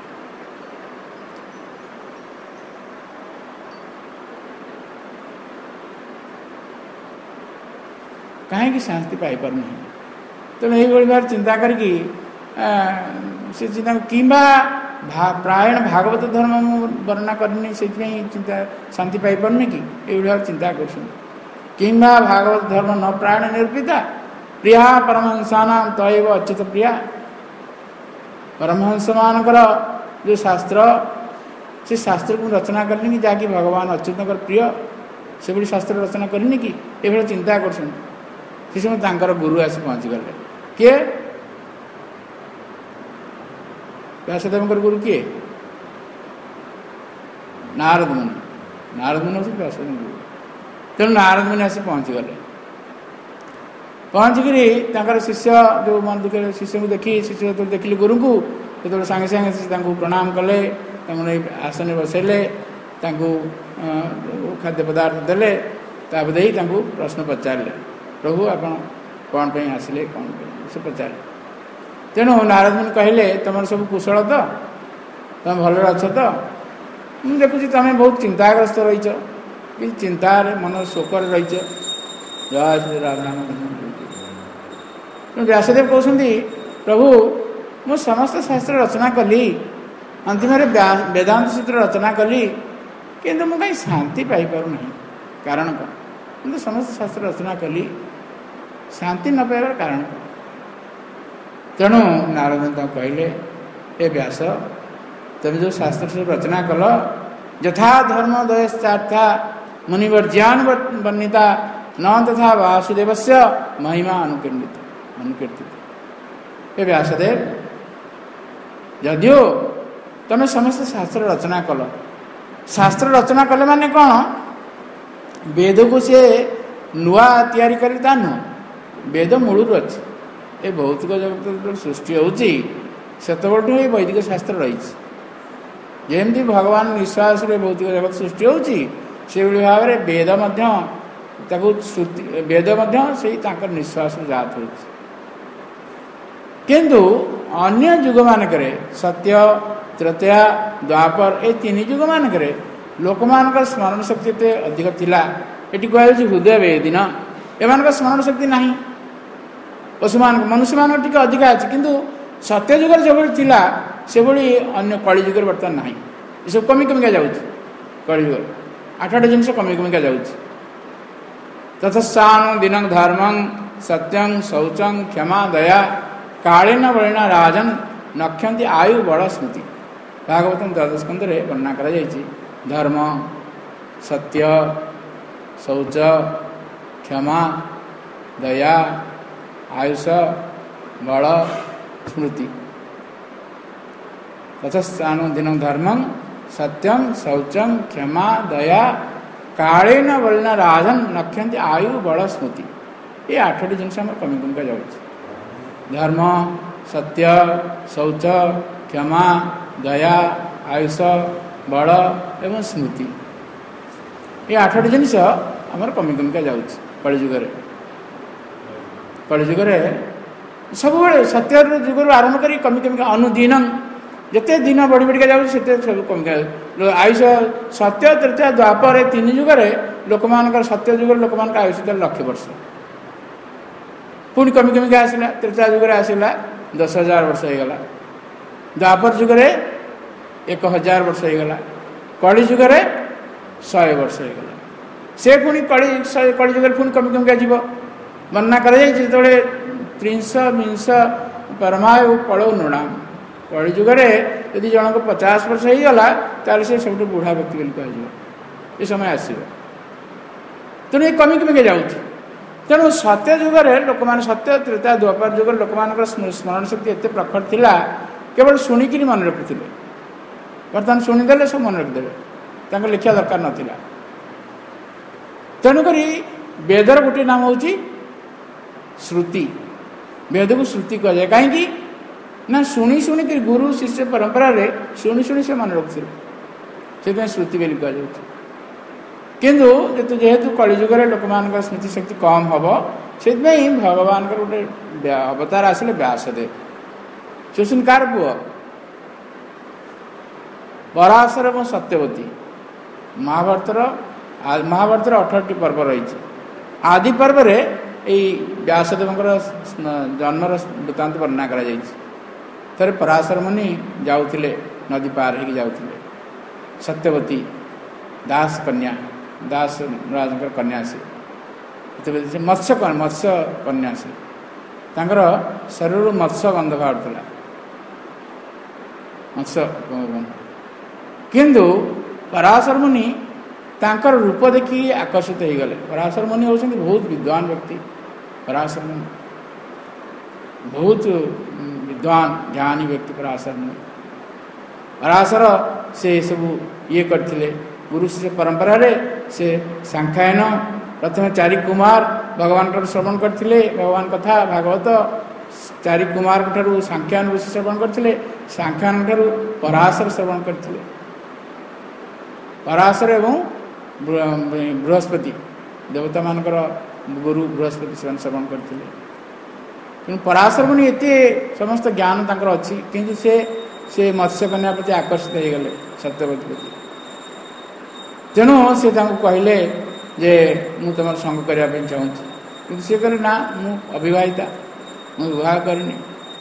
कहीं शांति पाई पार ना तेणु यही भाव चिंता करके से चिंता कि प्रायण भागवत धर्म वर्णना करनी से चिंता शांति पाई पारनी कि ये भाव चिंता कर कि भागवत धर्म न प्रायण निरूपिता प्रिया परमहंसा तयव अच्युत प्रिया परमहंस मानकर जो शास्त्र से शास्त्र को रचना करनी कि जहाँकि भगवान अच्युत प्रिय से भाई शास्त्र रचना करनी कि ये चिंता कर समय गुरु आसी पहुँची गले किए व्यासदेव गुरु किए नारद मुनि हूँ व्यासदेव गुरु तेणु नारद मुनि आसी पहुँची गले पहुँचिक शिष्य जो मन दुखे शिष्य को देखी शिष्य जो देखिले गुरु को जो सांगे सांगे प्रणाम कले आसन बसैले खाद्य पदार्थ देले दे प्रश्न पचारे प्रभु आपण कौन पे आसिले कौन से पचारे तेणु नारद मुनि कहले तुम सब कुशल तो तुम भल अच्छ तो मुझे देखुची तुम बहुत चिंताग्रस्त रही कि चिंतार मन शोकर रही जय श्री राम राम। व्यासदेव कहते प्रभु मु समस्त शास्त्र रचना कली अंतिम वेदांत सूत्र रचना कली किंतु मुझे कहीं शांति पाई पार नहीं कारण कौन किंतु समस्त शास्त्र रचना कली शांति न पाइबार कारण तेणु नारद कहले ए व्यास तुम जो शास्त्र से रचना कल यथा धर्म दयश्चार्था मुनिवर्ज्यान वर्णिता न तथा वासुदेवस्य महिमा अनुकीर्तित ए व्यासदेव यदियो तुम समस्त शास्त्र रचना कल शास्त्र रचना कले माने कौन वेद को सी नुआ तैयारी करता नुह वेद मूलर अच्छे ये भौतिक जगत जो सृष्टि होती से ये वैदिक शास्त्र रही जमी भगवान निश्वास भौतिक जगत सृष्टि होती से भाव में वेद वेद से निश्वास जात हो किंतु अन्य युग मानक सत्य त्रेता द्वापर ये तीन युग मानक लोक मान स्मरण शक्ति अधिक थिला ଏଠି କୁହାଯାଉଛି ହୃଦୟ ବେଦିନ। ଏମାନଙ୍କ ସ୍ମରଣ ଶକ୍ତି ନାହିଁ। ପଶୁମାନଙ୍କ ମନୁଷ୍ୟମାନଙ୍କ ଟିକେ ଅଧିକା ଅଛି, କିନ୍ତୁ ସତ୍ୟ ଯୁଗରେ ଯେଭଳି ଥିଲା ସେଭଳି ଅନ୍ୟ କଳି ଯୁଗରେ ବର୍ତ୍ତମାନ ନାହିଁ। ଏସବୁ କମି କମିକା ଯାଉଛି। କଳି ଯୁଗରେ 8ଟି ଜିନିଷ କମି କମିକା ଯାଉଛି। ତତସ୍ଥାନ ଦିନଂ ଧର୍ମଂ ସତ୍ୟଂ ଶୌଚଂ କ୍ଷମା ଦୟା କାଳୀନ ବଳିନା ରାଜନ ନକ୍ଷନ୍ତି ଆୟୁ ବଳ ସ୍ମୃତି। ଭାଗବତମ୍ ଦ୍ୱାଦଶ ସ୍କନ୍ଧରେ ବର୍ଣ୍ଣନା କରାଯାଇଛି ଧର୍ମ, ସତ୍ୟ, ଶୌଚ, କ୍ଷମା, ଦୟା, ଆୟୁଷ, ବଳ, ସ୍ମୃତି। ତତସ୍ଥାନ ଦିନଂ ଧର୍ମଂ ସତ୍ୟଂ ଶୌଚଂ କ୍ଷମା ଦୟା କାଳୀନ ବଳିନା ରାଜନ ନକ୍ଷନ୍ତି ଆୟୁ ବଳ ସ୍ମୃତି। ଏ 8ଟି ଜିନିଷ ଆମର କମି କମିକା ଯାଉଛି। ଧର୍ମ, ସତ୍ୟ, ଶୌଚ, କ୍ଷମା, ଦୟା, ଆୟୁଷ, ବଳ ଏବଂ ସ୍ମୃତି। ଏ 8ଟି ଜିନିଷ ଆମର କମି କମିକା ଯାଉଛି କଳିଯୁଗରେ। କଳିଯୁଗରେ ସବୁବେଳେ ସତ୍ୟ ଯୁଗରୁ ଆରମ୍ଭ କରି କମି କମିକା ଅନୁଦିନଂ, ଯେତେ ଦିନ ବଢ଼ି ବଢ଼ିକା ଯାଉଛି ସେତେ ସବୁ କମିକା ଆୟୁଷ ସତ୍ୟ ତ୍ରେତୟା ଦ୍ୱାପର ଏ 3 ଯୁଗରେ ଲୋକମାନଙ୍କର ସତ୍ୟ ଯୁଗରେ ଲୋକମାନଙ୍କ ଆୟୁଷ ଥିଲା 1,00,000 ବର୍ଷ। ପୁଣି କମି କମିକା ଆସିଲା। ତ୍ରେତୟା ଯୁଗରେ ଆସିଲା 10,000 ବର୍ଷ ହେଇଗଲା। ଦ୍ୱାପର ଯୁଗରେ 1,000 ବର୍ଷ ହେଇଗଲା। କଳି ଯୁଗରେ 100 ବର୍ଷ ହେଇଗଲା। ସେ ପୁଣି କଳି ଯୁଗରେ ପୁଣି କମି କମିକା ଯିବ। ବର୍ଣ୍ଣନା କରାଯାଇଛି ଯେତେବେଳେ ତ୍ରିଂଶ ମିଂଶ ପରମାୟୁ ପଳଉ ନୃଣାମ। କଳି ଯୁଗରେ ଯଦି ଜଣଙ୍କ 50 ବର୍ଷ ହେଇଗଲା ତାହେଲେ ସେ ସବୁଠୁ ବୁଢ଼ା ବ୍ୟକ୍ତି ବୋଲି କୁହାଯିବ। ଏ ସମୟ ଆସିବ। ତେଣୁ ଏ କମି କମିକା ଯାଉଛି। ତେଣୁ ସତ୍ୟ ଯୁଗରେ ଲୋକମାନେ ସତ୍ୟ ତ୍ରେତୟା ଦ୍ୱାପର ଯୁଗରେ ଲୋକମାନଙ୍କର ସ୍ମରଣ ଶକ୍ତି ଏତେ ପ୍ରଖର ଥିଲା, କେବଳ ଶୁଣିକିରି ମନେ ରଖୁଥିଲେ। ବର୍ତ୍ତମାନ ଶୁଣିଦେଲେ ସବୁ ମନେ ରଖିଦେବେ, ତାଙ୍କ ଲେଖିବା ଦରକାର ନଥିଲା। ତେଣୁକରି ବେଦର ଗୋଟିଏ ନାମ ହେଉଛି ଶ୍ରୁତି। ବେଦକୁ ଶ୍ରୁତି କୁହାଯାଏ। କାହିଁକି ନା ଶୁଣି ଶୁଣିକିରି ଗୁରୁ ଶିଷ୍ୟ ପରମ୍ପରାରେ ଶୁଣି ଶୁଣି ସେ ମନେ ରଖୁଥିଲେ, ସେଥିପାଇଁ ଶ୍ରୁତି ବୋଲି କୁହାଯାଉଛି। କିନ୍ତୁ ଯେହେତୁ କଳିଯୁଗରେ ଲୋକମାନଙ୍କର ସ୍ମୃତିଶକ୍ତି କମ୍ ହେବ, ସେଥିପାଇଁ ଭଗବାନଙ୍କର ଗୋଟେ ଅବତାର ଆସିଲେ ବ୍ୟାସଦେବ। ସେ ହେଉଛନ୍ତି କାହାର ପୁଅ? ପରାଶର ଏବଂ ସତ୍ୟବତୀ। ମହାଭାରତର 18ଟି ପର୍ବ ରହିଛି। ଆଦି ପର୍ବରେ ଏଇ ବ୍ୟାସଦେବଙ୍କର ଜନ୍ମର ବୃତ୍ତାନ୍ତ ବର୍ଣ୍ଣନା କରାଯାଇଛି। ଥରେ ପରାଶର ମୁନି ଯାଉଥିଲେ, ନଦୀ ପାର ହେଇକି ଯାଉଥିଲେ। ସତ୍ୟବତୀ ଦାସ କନ୍ୟା, ଦାସ ରାଜଙ୍କର କନ୍ୟା ସେ ମତ୍ସ୍ୟ କନ୍ୟା ସେ। ତାଙ୍କର ଶରୀରରୁ ମତ୍ସ୍ୟ ଗନ୍ଧ ବାହାରୁଥିଲା, ମତ୍ସ୍ୟ ଗନ୍ଧ। କିନ୍ତୁ ପରାଶର ମୁନି ତାଙ୍କର ରୂପ ଦେଖି ଆକର୍ଷିତ ହେଇଗଲେ। ପରାଶର ମୁନି ହେଉଛନ୍ତି ବହୁତ ବିଦ୍ୱାନ ବ୍ୟକ୍ତି। ପରାଶର ମୁନି ବହୁତ ବିଦ୍ୱାନ ଜ୍ଞାନୀ ବ୍ୟକ୍ତି। ପରାଶର ମୁନି ପରାଶର ସେ ସବୁ ଇଏ କରିଥିଲେ। ଗୁରୁ ଶିଷ୍ୟ ପରମ୍ପରାରେ ସେ ସାଂଖ୍ୟାୟନ ପ୍ରଥମେ 4 କୁମାର ଭଗବାନଙ୍କର ଶ୍ରବଣ କରିଥିଲେ। ଭଗବାନ କଥା ଭାଗବତ 4 କୁମାରଙ୍କ ଠାରୁ ସାଂଖ୍ୟାୟନ ଋଷି ଶ୍ରବଣ କରିଥିଲେ। ସାଂଖ୍ୟାୟନ ଠାରୁ ପରାଶର ଶ୍ରବଣ କରିଥିଲେ। ପରାଶର ଏବଂ ବୃହସ୍ପତି ଦେବତାମାନଙ୍କର ଗୁରୁ ବୃହସ୍ପତି ସେମାନେ ଶ୍ରବଣ କରିଥିଲେ। କିନ୍ତୁ ପରାଶର ମୁନି ଏତେ ସମସ୍ତ ଜ୍ଞାନ ତାଙ୍କର ଅଛି, କିନ୍ତୁ ସେ ମତ୍ସ୍ୟକନ୍ୟା ପ୍ରତି ଆକର୍ଷିତ ହେଇଗଲେ, ସତ୍ୟବତୀ ପ୍ରତି। ତେଣୁ ସେ ତାଙ୍କୁ କହିଲେ ଯେ ମୁଁ ତୁମର ସଙ୍ଗ କରିବା ପାଇଁ ଚାହୁଁଛି। କିନ୍ତୁ ସେ କହିଲେ ନା, ମୁଁ ଅବିବାହିତା, ମୁଁ ବିବାହ କରିନି।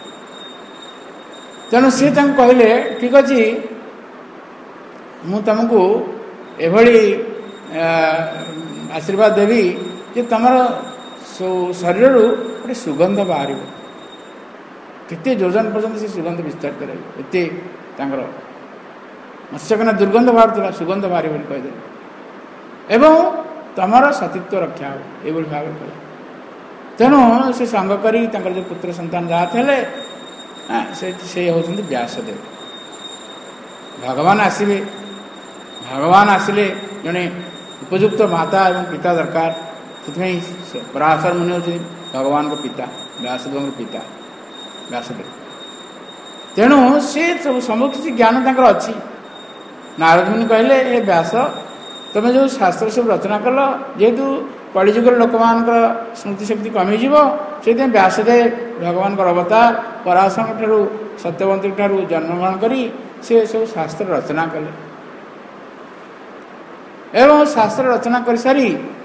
ତେଣୁ ସେ ତାଙ୍କୁ କହିଲେ ଠିକ୍ ଅଛି, ମୁଁ ତୁମକୁ ଏଭଳି ଆଶୀର୍ବାଦ ଦେବି ଯେ ତୁମର ଶରୀରରୁ ଗୋଟେ ସୁଗନ୍ଧ ବାହାରିବ। କେତେ ଯୋଜନ ପର୍ଯ୍ୟନ୍ତ ସେ ସୁଗନ୍ଧ ବିସ୍ତାରିତ ରହିବ। ଏତେ ତାଙ୍କର ମତ୍ସ୍ୟକନ୍ୟା ଦୁର୍ଗନ୍ଧ ବାହାରୁଥିଲା, ସୁଗନ୍ଧ ବାହାରିବ ବୋଲି କହିଦେଲେ। ଏବଂ ତୁମର ସତୀତ୍ୱ ରକ୍ଷା ହେବ, ଏଭଳି ଭାବରେ କହିଲେ। ତେଣୁ ସେ ସଙ୍ଗ କରି ତାଙ୍କର ଯେଉଁ ପୁତ୍ର ସନ୍ତାନ ଯାହା ଥିଲେ ସେ ହେଉଛନ୍ତି ବ୍ୟାସଦେବ। ଭଗବାନ ଆସିବେ। ଭଗବାନ ଆସିଲେ ଜଣେ ଉପଯୁକ୍ତ ମାତା ଏବଂ ପିତା ଦରକାର। ସେଥିପାଇଁ ପରାଶର ମୁନି ହେଉଛନ୍ତି ଭଗବାନଙ୍କ ପିତା, ବ୍ୟାସଦେବଙ୍କ ପିତା ବ୍ୟାସଦେବ। ତେଣୁ ସେ ସବୁ କିଛି ଜ୍ଞାନ ତାଙ୍କର ଅଛି। ନାରଦ ମୁନି କହିଲେ, ଏ ବ୍ୟାସ, ତୁମେ ଯେଉଁ ଶାସ୍ତ୍ର ସବୁ ରଚନା କଲ, ଯେହେତୁ କଳିଯୁଗର ଲୋକମାନଙ୍କର ସ୍ମୃତିଶକ୍ତି କମିଯିବ, ସେଥିପାଇଁ ବ୍ୟାସଦେବ ଭଗବାନଙ୍କର ଅବତାର ପରାଶରଙ୍କ ଠାରୁ ସତ୍ୟବତୀଙ୍କ ଠାରୁ ଜନ୍ମଗ୍ରହଣ କରି ସେ ସବୁ ଶାସ୍ତ୍ର ରଚନା କଲେ। ଏବଂ ଶାସ୍ତ୍ର ରଚନା କରିସାରି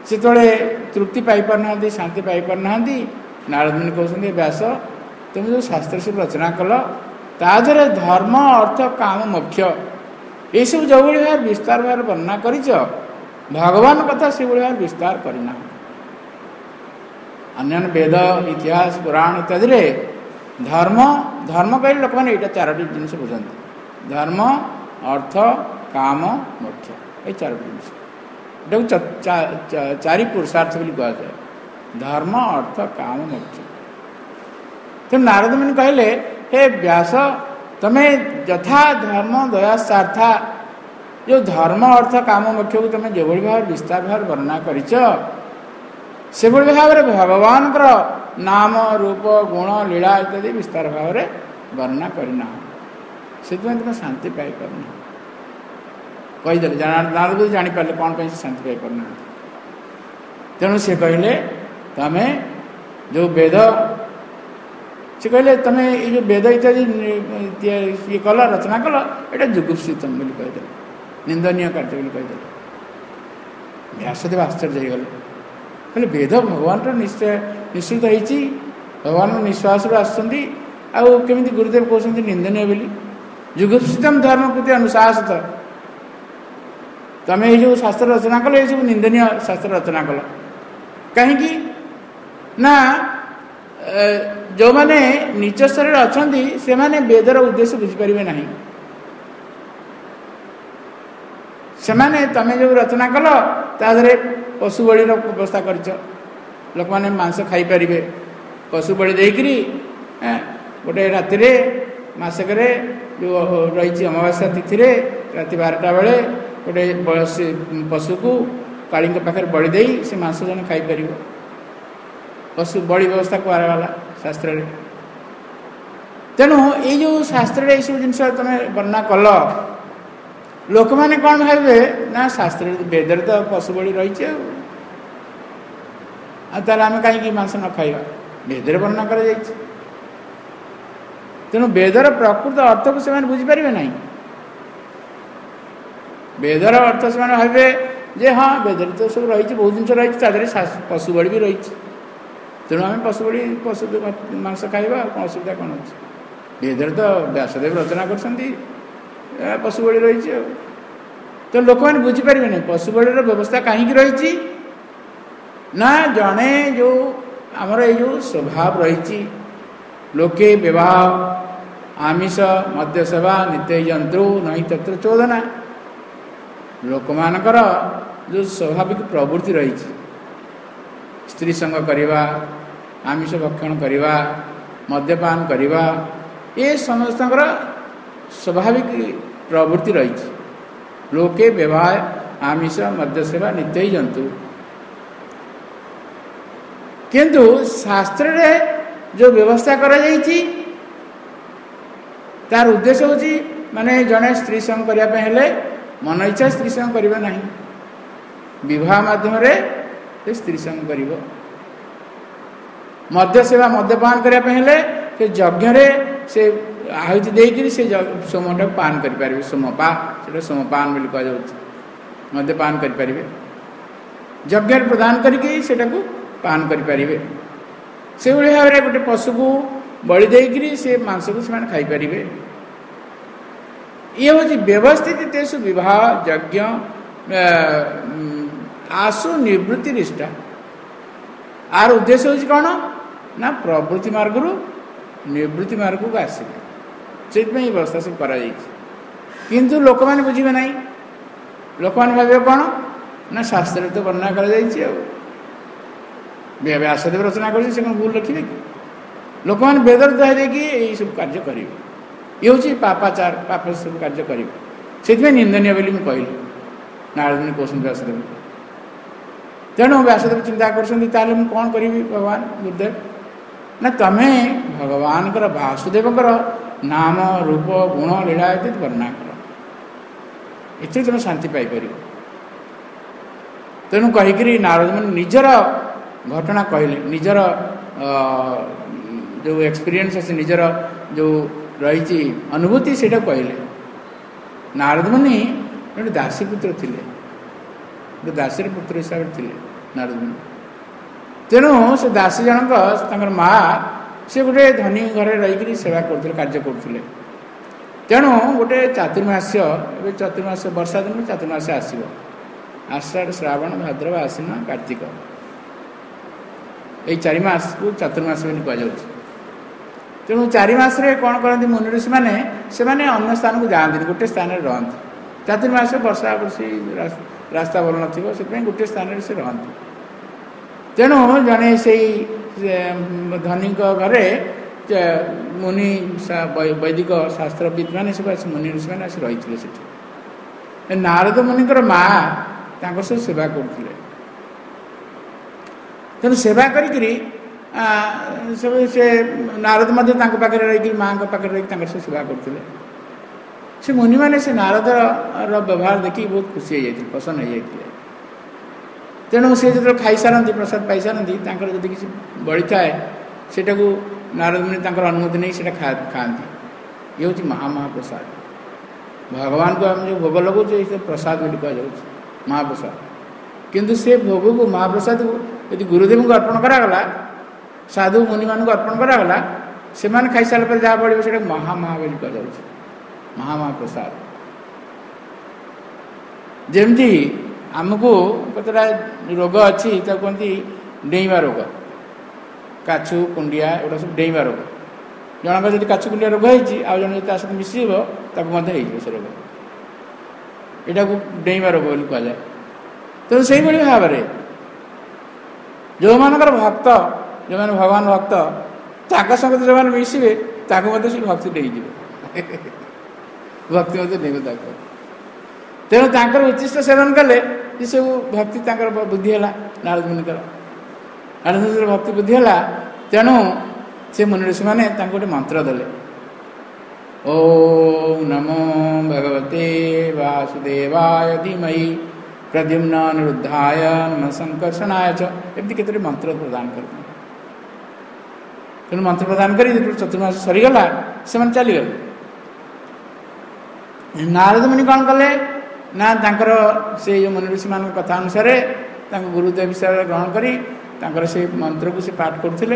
ସେତେବେଳେ ତୃପ୍ତି ପାଇପାରୁନାହାନ୍ତି, ଶାନ୍ତି ପାଇପାରୁନାହାନ୍ତି। ନାରଦ ମୁନି କହୁଛନ୍ତି, ବ୍ୟାସ ତୁମେ ଯେଉଁ ଶାସ୍ତ୍ର ସବୁ ରଚନା କଲ ତା ଦେହରେ ଧର୍ମ ଅର୍ଥ କାମ ମୋକ୍ଷ ଏସବୁ ଯେଉଁଭଳି ଭାବରେ ବିସ୍ତାର ଭାବରେ ବର୍ଣ୍ଣନା କରିଛ, ଭଗବାନ କଥା ସେଭଳି ଭାବରେ ବିସ୍ତାର କରିନା। ଅନ୍ୟାନ୍ୟ ବେଦ ଇତିହାସ ପୁରାଣ ଇତ୍ୟାଦିରେ ଧର୍ମ ଧର୍ମ କହିଲେ ଲୋକମାନେ ଏଇଟା ଚାରୋଟି ଜିନିଷ ବୁଝନ୍ତି, ଧର୍ମ ଅର୍ଥ କାମ ମୋକ୍ଷ, ଏଇ ଚାରୋଟି ଜିନିଷ। ଏଟାକୁ ଚାରି ପୁରୁଷାର୍ଥ ବୋଲି କୁହାଯାଏ, ଧର୍ମ ଅର୍ଥ କାମ ମୋକ୍ଷ। ତେଣୁ ନାରଦ ମୁନି କହିଲେ, ହେ ବ୍ୟାସ ତମେ ଯଥା ଧର୍ମ ଦୟା ସ୍ୱାର୍ଥା ଯେଉଁ ଧର୍ମ ଅର୍ଥ କାମ ମୋକ୍ଷକୁ ତମେ ଯେଭଳି ଭାବରେ ବିସ୍ତାର ଭାବରେ ବର୍ଣ୍ଣନା କରିଛ, ସେଭଳି ଭାବରେ ଭଗବାନଙ୍କର ନାମ ରୂପ ଗୁଣ ଲୀଳା ଇତ୍ୟାଦି ବିସ୍ତାର ଭାବରେ ବର୍ଣ୍ଣନା କରିନାହ, ସେଥିପାଇଁ ତୁମେ ଶାନ୍ତି ପାଇପାରୁନାହ। କହିଦେଲେ ନାରଦ ଜାଣିପାରିଲେ କ'ଣ ପାଇଁ ସେ ଶାନ୍ତି ପାଇପାରୁନାହାନ୍ତି। ତେଣୁ ସେ କହିଲେ, ତମେ ଯେଉଁ ବେଦ, ସେ କହିଲେ ତମେ ଏଇ ଯେଉଁ ବେଦ ଇତ୍ୟାଦି ଇଏ କଲ, ରଚନା କଲ, ଏଇଟା ଯୁଗୁପ୍ସିତମ୍ ବୋଲି କହିଦେଲେ, ନିନ୍ଦନୀୟ କାର୍ଯ୍ୟ ବୋଲି କହିଦେଲେ। ବ୍ୟାସଦେବ ଆଶ୍ଚର୍ଯ୍ୟ ହେଇଗଲେ, କହିଲେ ବେଦ ଭଗବାନର ନିଶ୍ଚିତ ହେଇଛି, ଭଗବାନଙ୍କ ନିଶ୍ୱାସରୁ ଆସୁଛନ୍ତି, ଆଉ କେମିତି ଗୁରୁଦେବ କହୁଛନ୍ତି ନିନ୍ଦନୀୟ ବୋଲି? ଯୁଗୁପ୍ସିତମ୍ ଧର୍ମ ପ୍ରତି ଅନୁଶାସିତ, ତମେ ଏଇ ଯେଉଁ ଶାସ୍ତ୍ର ରଚନା କଲ, ଏଇସବୁ ନିନ୍ଦନୀୟ ଶାସ୍ତ୍ର ରଚନା କଲ। କାହିଁକି ନା ଯେଉଁମାନେ ନିଚ ସ୍ତରରେ ଅଛନ୍ତି ସେମାନେ ବେଦର ଉଦ୍ଦେଶ୍ୟ ବୁଝିପାରିବେ ନାହିଁ। ସେମାନେ ତମେ ଯେଉଁ ରଚନା କଲ ତା ଦେହରେ ପଶୁ ବଳିର ବ୍ୟବସ୍ଥା କରିଛ, ଲୋକମାନେ ମାଂସ ଖାଇପାରିବେ। ପଶୁ ବଳି ଦେଇକରି ଗୋଟେ ରାତିରେ ମାସକରେ ଯେଉଁ ରହିଛି ଅମାବାସ୍ୟା ତିଥିରେ ରାତି 12ଟା ବେଳେ ଗୋଟେ ପଶୁକୁ କାଳୀଙ୍କ ପାଖରେ ବଳି ଦେଇ ସେ ମାଂସ ଜଣେ ଖାଇପାରିବ। ପଶୁ ବଳି ବ୍ୟବସ୍ଥା କରାଗଲା ଶାସ୍ତ୍ରରେ। ତେଣୁ ଏଇ ଯେଉଁ ଶାସ୍ତ୍ରରେ ଏଇସବୁ ଜିନିଷ ତମେ ବର୍ଣ୍ଣନା କଲ, ଲୋକମାନେ କ'ଣ ଭାବିବେ ନା ଶାସ୍ତ୍ରରେ ବେଦରେ ତ ପଶୁ ବଳି ରହିଛି, ଆଉ ତାହେଲେ ଆମେ କାହିଁକି ମାଂସ ନ ଖାଇବା? ବେଦରେ ବର୍ଣ୍ଣନା କରାଯାଇଛି। ତେଣୁ ବେଦର ପ୍ରକୃତ ଅର୍ଥକୁ ସେମାନେ ବୁଝିପାରିବେ ନାହିଁ। ବେଦର ଅର୍ଥ ସେମାନେ ଭାବିବେ ଯେ ହଁ ବେଦରେ ତ ସବୁ ରହିଛି, ବହୁତ ଜିନିଷ ରହିଛି, ତା ଦେହରେ ପଶୁ ବଳି ବି ରହିଛି, ତେଣୁ ଆମେ ପଶୁ ମାଂସ ଖାଇବା, ଆଉ କ'ଣ ଅସୁବିଧା କ'ଣ ଅଛି? ବେଦରେ ତ ବ୍ୟାସଦେବ ରଚନା କରିଛନ୍ତି, ପଶୁ ବଳି ରହିଛି ଆଉ। ତେଣୁ ଲୋକମାନେ ବୁଝିପାରିବେ ନାହିଁ ପଶୁ ବଳିର ବ୍ୟବସ୍ଥା କାହିଁକି ରହିଛି। ନା ଜଣେ ଯେଉଁ ଆମର ଏଇ ଯେଉଁ ସ୍ୱଭାବ ରହିଛି, ଲୋକେ ବିବାହ ଆମିଷ ମଦ୍ୟ ସେବା ନିତ୍ୟ ଜନ୍ତୁ ନହିଁ ତତ୍ର ଚୋଦନା, ଲୋକମାନଙ୍କର ଯେଉଁ ସ୍ୱାଭାବିକ ପ୍ରବୃତ୍ତି ରହିଛି, ସ୍ତ୍ରୀ ସଙ୍ଗ କରିବା, ଆମିଷ ଭକ୍ଷଣ କରିବା, ମଦ୍ୟପାନ କରିବା, ଏ ସମସ୍ତଙ୍କର ସ୍ୱାଭାବିକ ପ୍ରବୃତ୍ତି ରହିଛି। ଲୋକେ ବିବାହ ଆମିଷ ମଦ୍ୟ ସେବା ନିତ୍ୟ ଜନ୍ତୁ। କିନ୍ତୁ ଶାସ୍ତ୍ରରେ ଯେଉଁ ବ୍ୟବସ୍ଥା କରାଯାଇଛି ତାର ଉଦ୍ଦେଶ୍ୟ ହେଉଛି ମାନେ ଜଣେ ସ୍ତ୍ରୀ ସଙ୍ଗ କରିବା ପାଇଁ ହେଲେ ମନ ଇଚ୍ଛା ସ୍ତ୍ରୀ ସଙ୍ଗ କରିବା ନାହିଁ, ବିବାହ ମାଧ୍ୟମରେ ସେ ସ୍ତ୍ରୀ ସଙ୍ଗ କରିବ। ମଦ୍ୟ ସେବା ମଦ୍ୟପାନ କରିବା ପାଇଁ ହେଲେ ସେ ଯଜ୍ଞରେ ସେ ଆହୁତି ଦେଇକରି ସେ ସୋମଟାକୁ ପାନ କରିପାରିବେ, ସୋମପା, ସେଟା ସୋମପାନ ବୋଲି କୁହାଯାଉଛି। ମଦ୍ୟପାନ କରିପାରିବେ, ଯଜ୍ଞରେ ପ୍ରଦାନ କରିକି ସେଟାକୁ ପାନ କରିପାରିବେ। ସେଭଳି ଭାବରେ ଗୋଟେ ପଶୁକୁ ବଳି ଦେଇକରି ସେ ମାଂସକୁ ସେମାନେ ଖାଇପାରିବେ। ଇଏ ହେଉଛି ବ୍ୟବସ୍ଥିତ ତେଷୁ ବିବାହ ଯଜ୍ଞ ଆଶୁ ନିବୃତ୍ତି ନିଷ୍ଠା। ଆର ଉଦ୍ଦେଶ୍ୟ ହେଉଛି କ'ଣ ନା ପ୍ରବୃତ୍ତି ମାର୍ଗରୁ ନିବୃତ୍ତି ମାର୍ଗକୁ ଆସିବେ, ସେଥିପାଇଁ ଏ ବ୍ୟବସ୍ଥା ସବୁ କରାଯାଇଛି। କିନ୍ତୁ ଲୋକମାନେ ବୁଝିବେ ନାହିଁ। ଲୋକମାନେ ଭାବିବେ କ'ଣ ନା ଶାସ୍ତ୍ରରେ ତ ବର୍ଣ୍ଣନା କରାଯାଇଛି, ଆଉ ବ୍ୟାସଦେବ ରଚନା କରିଛି, ସେ କ'ଣ ଭୁଲ ଲେଖିବେ କି? ଲୋକମାନେ ବେଦର ଦୋହାଇ ଦେଇକି ଏଇସବୁ କାର୍ଯ୍ୟ କରିବେ। ଇଏ ହେଉଛି ପାପାଚାର, ପାପ ସବୁ କାର୍ଯ୍ୟ କରିବେ। ସେଥିପାଇଁ ନିନ୍ଦନୀୟ ବୋଲି ମୁଁ କହିଲି, ନାରଦମୁନି କହୁଛନ୍ତି ବ୍ୟାସଦେବ। ତେଣୁ ବ୍ୟାସଦେବ ଚିନ୍ତା କରୁଛନ୍ତି, ତାହେଲେ ମୁଁ କ'ଣ କରିବି ଭଗବାନ ଗୁରୁଦେବ? ନା ତମେ ଭଗବାନଙ୍କର ବାସୁଦେବଙ୍କର ନାମ ରୂପ ଗୁଣ ଲୀଳା ଇତ୍ୟାଦି ବର୍ଣ୍ଣନା କର, ଏଥିରେ ତୁମେ ଶାନ୍ତି ପାଇପାରିବ। ତେଣୁ କହିକିରି ନାରଦମୁନି ନିଜର ଘଟଣା କହିଲେ, ନିଜର ଯେଉଁ ଏକ୍ସପିରିଏନ୍ସ ଅଛି, ନିଜର ଯେଉଁ ରହିଛି ଅନୁଭୂତି ସେଇଟା କହିଲେ। ନାରଦମୁନି ଗୋଟେ ଦାସୀ ପୁତ୍ର ଥିଲେ, ଗୋଟେ ଦାସୀର ପୁତ୍ର ହିସାବରେ ଥିଲେ। ନାରଦ ମୁନି। ତେଣୁ ସେ ଦାସୀ ଜଣକ ତାଙ୍କର ମା ସେ ଗୋଟେ ଧନୀ ଘରେ ରହିକରି ସେବା କରୁଥିଲେ, କାର୍ଯ୍ୟ କରୁଥିଲେ। ତେଣୁ ଗୋଟେ ଚାତୁର୍ମାସ୍ୟ, ଏବେ ଚତୁର୍ମାସ ବର୍ଷା ଦିନ ଚାତୁର୍ମାସ ଆସିବ, ଆଷାଢ଼ ଶ୍ରାବଣ ଭାଦ୍ରବ ଆଶ୍ୱିନ କାର୍ତ୍ତିକ, ଏଇ 4 ମାସକୁ ଚାତୁର୍ମାସ ବୋଲି କୁହାଯାଉଛି। ତେଣୁ 4 ମାସରେ କ'ଣ କରନ୍ତି ମୁନି ଋଷିମାନେ, ସେମାନେ ଅନ୍ୟ ସ୍ଥାନକୁ ଯାଆନ୍ତିନି, ଗୋଟେ ସ୍ଥାନରେ ରହନ୍ତି। ଚାତୁର୍ମାସ ବର୍ଷା ବର୍ଷି ରାସ୍ତା ଭଲ ନଥିବ, ସେଥିପାଇଁ ଗୋଟେ ସ୍ଥାନରେ ସେ ରହନ୍ତି। ତେଣୁ ଜଣେ ସେଇ ଧନୀଙ୍କ ଘରେ ମୁନି ବୈଦିକ ଶାସ୍ତ୍ରବିତ୍ମାନେ ସବୁ ଆସି ମୁନି ଋଷିମାନେ ଆସି ରହିଥିଲେ ସେଠି। ନାରଦ ମୁନିଙ୍କର ମା ତାଙ୍କର ସବୁ ସେବା କରୁଥିଲେ। ତେଣୁ ସେବା କରିକିରି ସବୁ ସେ ନାରଦ ମଧ୍ୟ ତାଙ୍କ ପାଖରେ ରହିକି ମାଆଙ୍କ ପାଖରେ ରହିକି ତାଙ୍କର ସବୁ ସେବା କରୁଥିଲେ। ସେ ମୁନିମାନେ ସେ ନାରଦର ବ୍ୟବହାର ଦେଖିକି ବହୁତ ଖୁସି ହେଇଯାଇଥିଲେ, ପସନ୍ଦ ହେଇଯାଇଥିଲେ। ତେଣୁ ସେ ଯେତେବେଳେ ଖାଇସାରନ୍ତି, ପ୍ରସାଦ ପାଇସାରନ୍ତି, ତାଙ୍କର ଯଦି କିଛି ବଳିଥାଏ ସେଇଟାକୁ ନାରଦ ମୁନି ତାଙ୍କର ଅନୁମତି ନେଇ ସେଇଟା ଖାଆନ୍ତି। ଇଏ ହେଉଛି ମହାପ୍ରସାଦ। ଭଗବାନଙ୍କୁ ଆମେ ଯେଉଁ ଭୋଗ ଲଗାଉଛୁ ସେ ପ୍ରସାଦ ବୋଲି କୁହାଯାଉଛି, ମହାପ୍ରସାଦ। କିନ୍ତୁ ସେ ଭୋଗକୁ, ମହାପ୍ରସାଦକୁ ଯଦି ଗୁରୁଦେବଙ୍କୁ ଅର୍ପଣ କରାଗଲା, ସାଧୁ ମୁନିମାନଙ୍କୁ ଅର୍ପଣ କରାଗଲା, ସେମାନେ ଖାଇସାରିଲା ପରେ ଯାହା ବଳିବ ସେଇଟା ମହା ବୋଲି କୁହାଯାଉଛି, ମହାପ୍ରସାଦ। ଯେମିତି ଆମକୁ କେତେଟା ରୋଗ ଅଛି, ତାକୁ କୁହନ୍ତି ଡେଇଁବା ରୋଗ, କାଛୁ କୁଣ୍ଡିଆ, ଏଗୁଡ଼ା ସବୁ ଡେଇଁବା ରୋଗ। ଜଣଙ୍କ ଯଦି କାଛୁ କୁଣ୍ଡିଆ ରୋଗ ହେଇଛି, ଆଉ ଜଣେ ଯଦି ତା ସହିତ ମିଶିଯିବ ତାକୁ ମଧ୍ୟ ହେଇଯିବ ସେ ରୋଗ। ଏଇଟାକୁ ଡେଇଁବା ରୋଗ ବୋଲି କୁହାଯାଏ। ତେଣୁ ସେଇଭଳି ଭାବରେ ଯେଉଁମାନଙ୍କର ଭକ୍ତ, ଯେଉଁମାନେ ଭଗବାନ ଭକ୍ତ, ତାଙ୍କ ସଙ୍ଗତ ଯେଉଁମାନେ ମିଶିବେ ତାକୁ ମଧ୍ୟ ସେ ଭକ୍ତି ଡେଇଁଯିବ, ଭକ୍ତି ମଧ୍ୟ ଡେଇଁବ ତାକୁ। ତେଣୁ ତାଙ୍କର ଉଚ୍ଚିଷ୍ଟ ସେବନ କଲେ ଏସବୁ ଭକ୍ତି ତାଙ୍କର ବୁଦ୍ଧି ହେଲା। ନାରଦ ମୁନିଙ୍କର ଭକ୍ତି ବୁଦ୍ଧି ହେଲା। ତେଣୁ ସେ ମୁନି ଋଷିମାନେ ତାଙ୍କୁ ଗୋଟେ ମନ୍ତ୍ର ଦେଲେ, ଓଁ ନମୋ ଭଗବତେ ବାସୁଦେବାୟ ଧୀମହି ପ୍ରଦ୍ୟୁମ୍ନ ନିରୁଦ୍ଧାୟ ନମଃ ସଂକର୍ଷଣାୟ ଚ, ଏମିତି କେତୋଟି ମନ୍ତ୍ର ପ୍ରଦାନ କରିଥିଲେ। ତେଣୁ ମନ୍ତ୍ର ପ୍ରଦାନ କରି ଯେତେବେଳେ ଚତୁର୍ମାସ ସରିଗଲା ସେମାନେ ଚାଲିଗଲେ। ନାରଦ ମୁନି କ'ଣ କଲେ ନା ତାଙ୍କର ସେ ଯେଉଁ ମୁନି ଋଷିମାନଙ୍କ କଥା ଅନୁସାରେ ତାଙ୍କ ଗୁରୁଦେବ ହିସାବରେ ଗ୍ରହଣ କରି ତାଙ୍କର ସେ ମନ୍ତ୍ରକୁ ସେ ପାଠ କରୁଥିଲେ।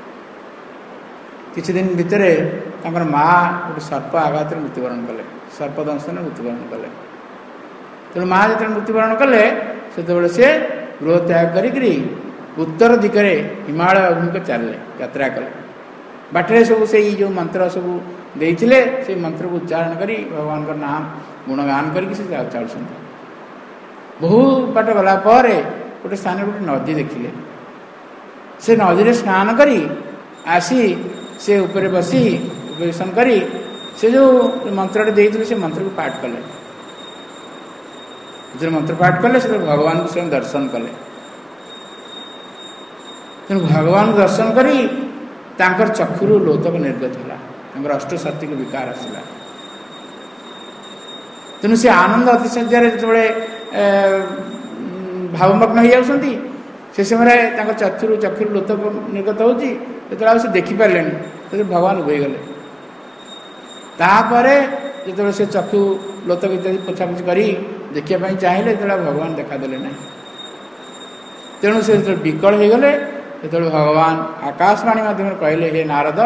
କିଛି ଦିନ ଭିତରେ ତାଙ୍କର ମା ଗୋଟେ ସର୍ପ ଆଘାତରେ ମୃତ୍ୟୁବରଣ କଲେ, ସର୍ପ ଦଂଶନରେ ମୃତ୍ୟୁବରଣ କଲେ। ତେଣୁ ମା ଯେତେବେଳେ ମୃତ୍ୟୁବରଣ କଲେ ସେତେବେଳେ ସେ ଗୃହ ତ୍ୟାଗ କରିକିରି ଉତ୍ତର ଦିଗରେ ହିମାଳୟ ଅଭିମୁଖେ ଚାଲିଲେ, ଯାତ୍ରା କଲେ। ବାଟରେ ସବୁ ସେଇ ଯେଉଁ ମନ୍ତ୍ର ସବୁ ଦେଇଥିଲେ ସେଇ ମନ୍ତ୍ରକୁ ଉଚ୍ଚାରଣ କରି ଭଗବାନଙ୍କର ନାମ ଗୁଣଗାନ କରିକି ସେ ଚାଲୁଛନ୍ତି। ବହୁ ବାଟ ଗଲା ପରେ ଗୋଟେ ସ୍ଥାନରେ ଗୋଟେ ନଦୀ ଦେଖିଲେ। ସେ ନଦୀରେ ସ୍ନାନ କରି ଆସି ସେ ଉପରେ ବସି ଉପବେଶନ କରି ସେ ଯେଉଁ ମନ୍ତ୍ରଟି ଦେଇଥିଲେ ସେ ମନ୍ତ୍ରକୁ ପାଠ କଲେ। ଯେତେବେଳେ ମନ୍ତ୍ର ପାଠ କଲେ ସେତେବେଳେ ଭଗବାନଙ୍କୁ ସ୍ୱୟଂ ଦର୍ଶନ କଲେ। ତେଣୁ ଭଗବାନଙ୍କୁ ଦର୍ଶନ କରି ତାଙ୍କର ଚକ୍ଷୁରୁ ଲୋତକ ନିର୍ଗତ ହେଲା, ତାଙ୍କର ଅଷ୍ଟସାତ୍ଵିକ ବିକାର ଆସିଲା। ତେଣୁ ସେ ଆନନ୍ଦ ଅତିଶଯ୍ୟାରେ ଯେତେବେଳେ ଭାବମଗ୍ନ ହେଇଯାଉଛନ୍ତି, ସେ ସମୟରେ ତାଙ୍କ ଚକ୍ଷୁରୁ ଲୋତକ ନିର୍ଗତ ହେଉଛି। ଯେତେବେଳେ ଆଉ ସେ ଦେଖିପାରିଲେନି, ସେତେବେଳେ ଭଗବାନ ଉଭେଇଗଲେ। ତାପରେ ଯେତେବେଳେ ସେ ଚକ୍ଷୁ ଲୋତକ ଇତ୍ୟାଦି ପୋଛାପୋଛି କରି ଦେଖିବା ପାଇଁ ଚାହିଁଲେ, ଯେତେବେଳେ ଭଗବାନ ଦେଖାଦେଲେ ନାହିଁ। ତେଣୁ ସେ ଯେତେବେଳେ ବିକଳ ହେଇଗଲେ, ସେତେବେଳେ ଭଗବାନ ଆକାଶବାଣୀ ମାଧ୍ୟମରେ କହିଲେ, ହେ ନାରଦ,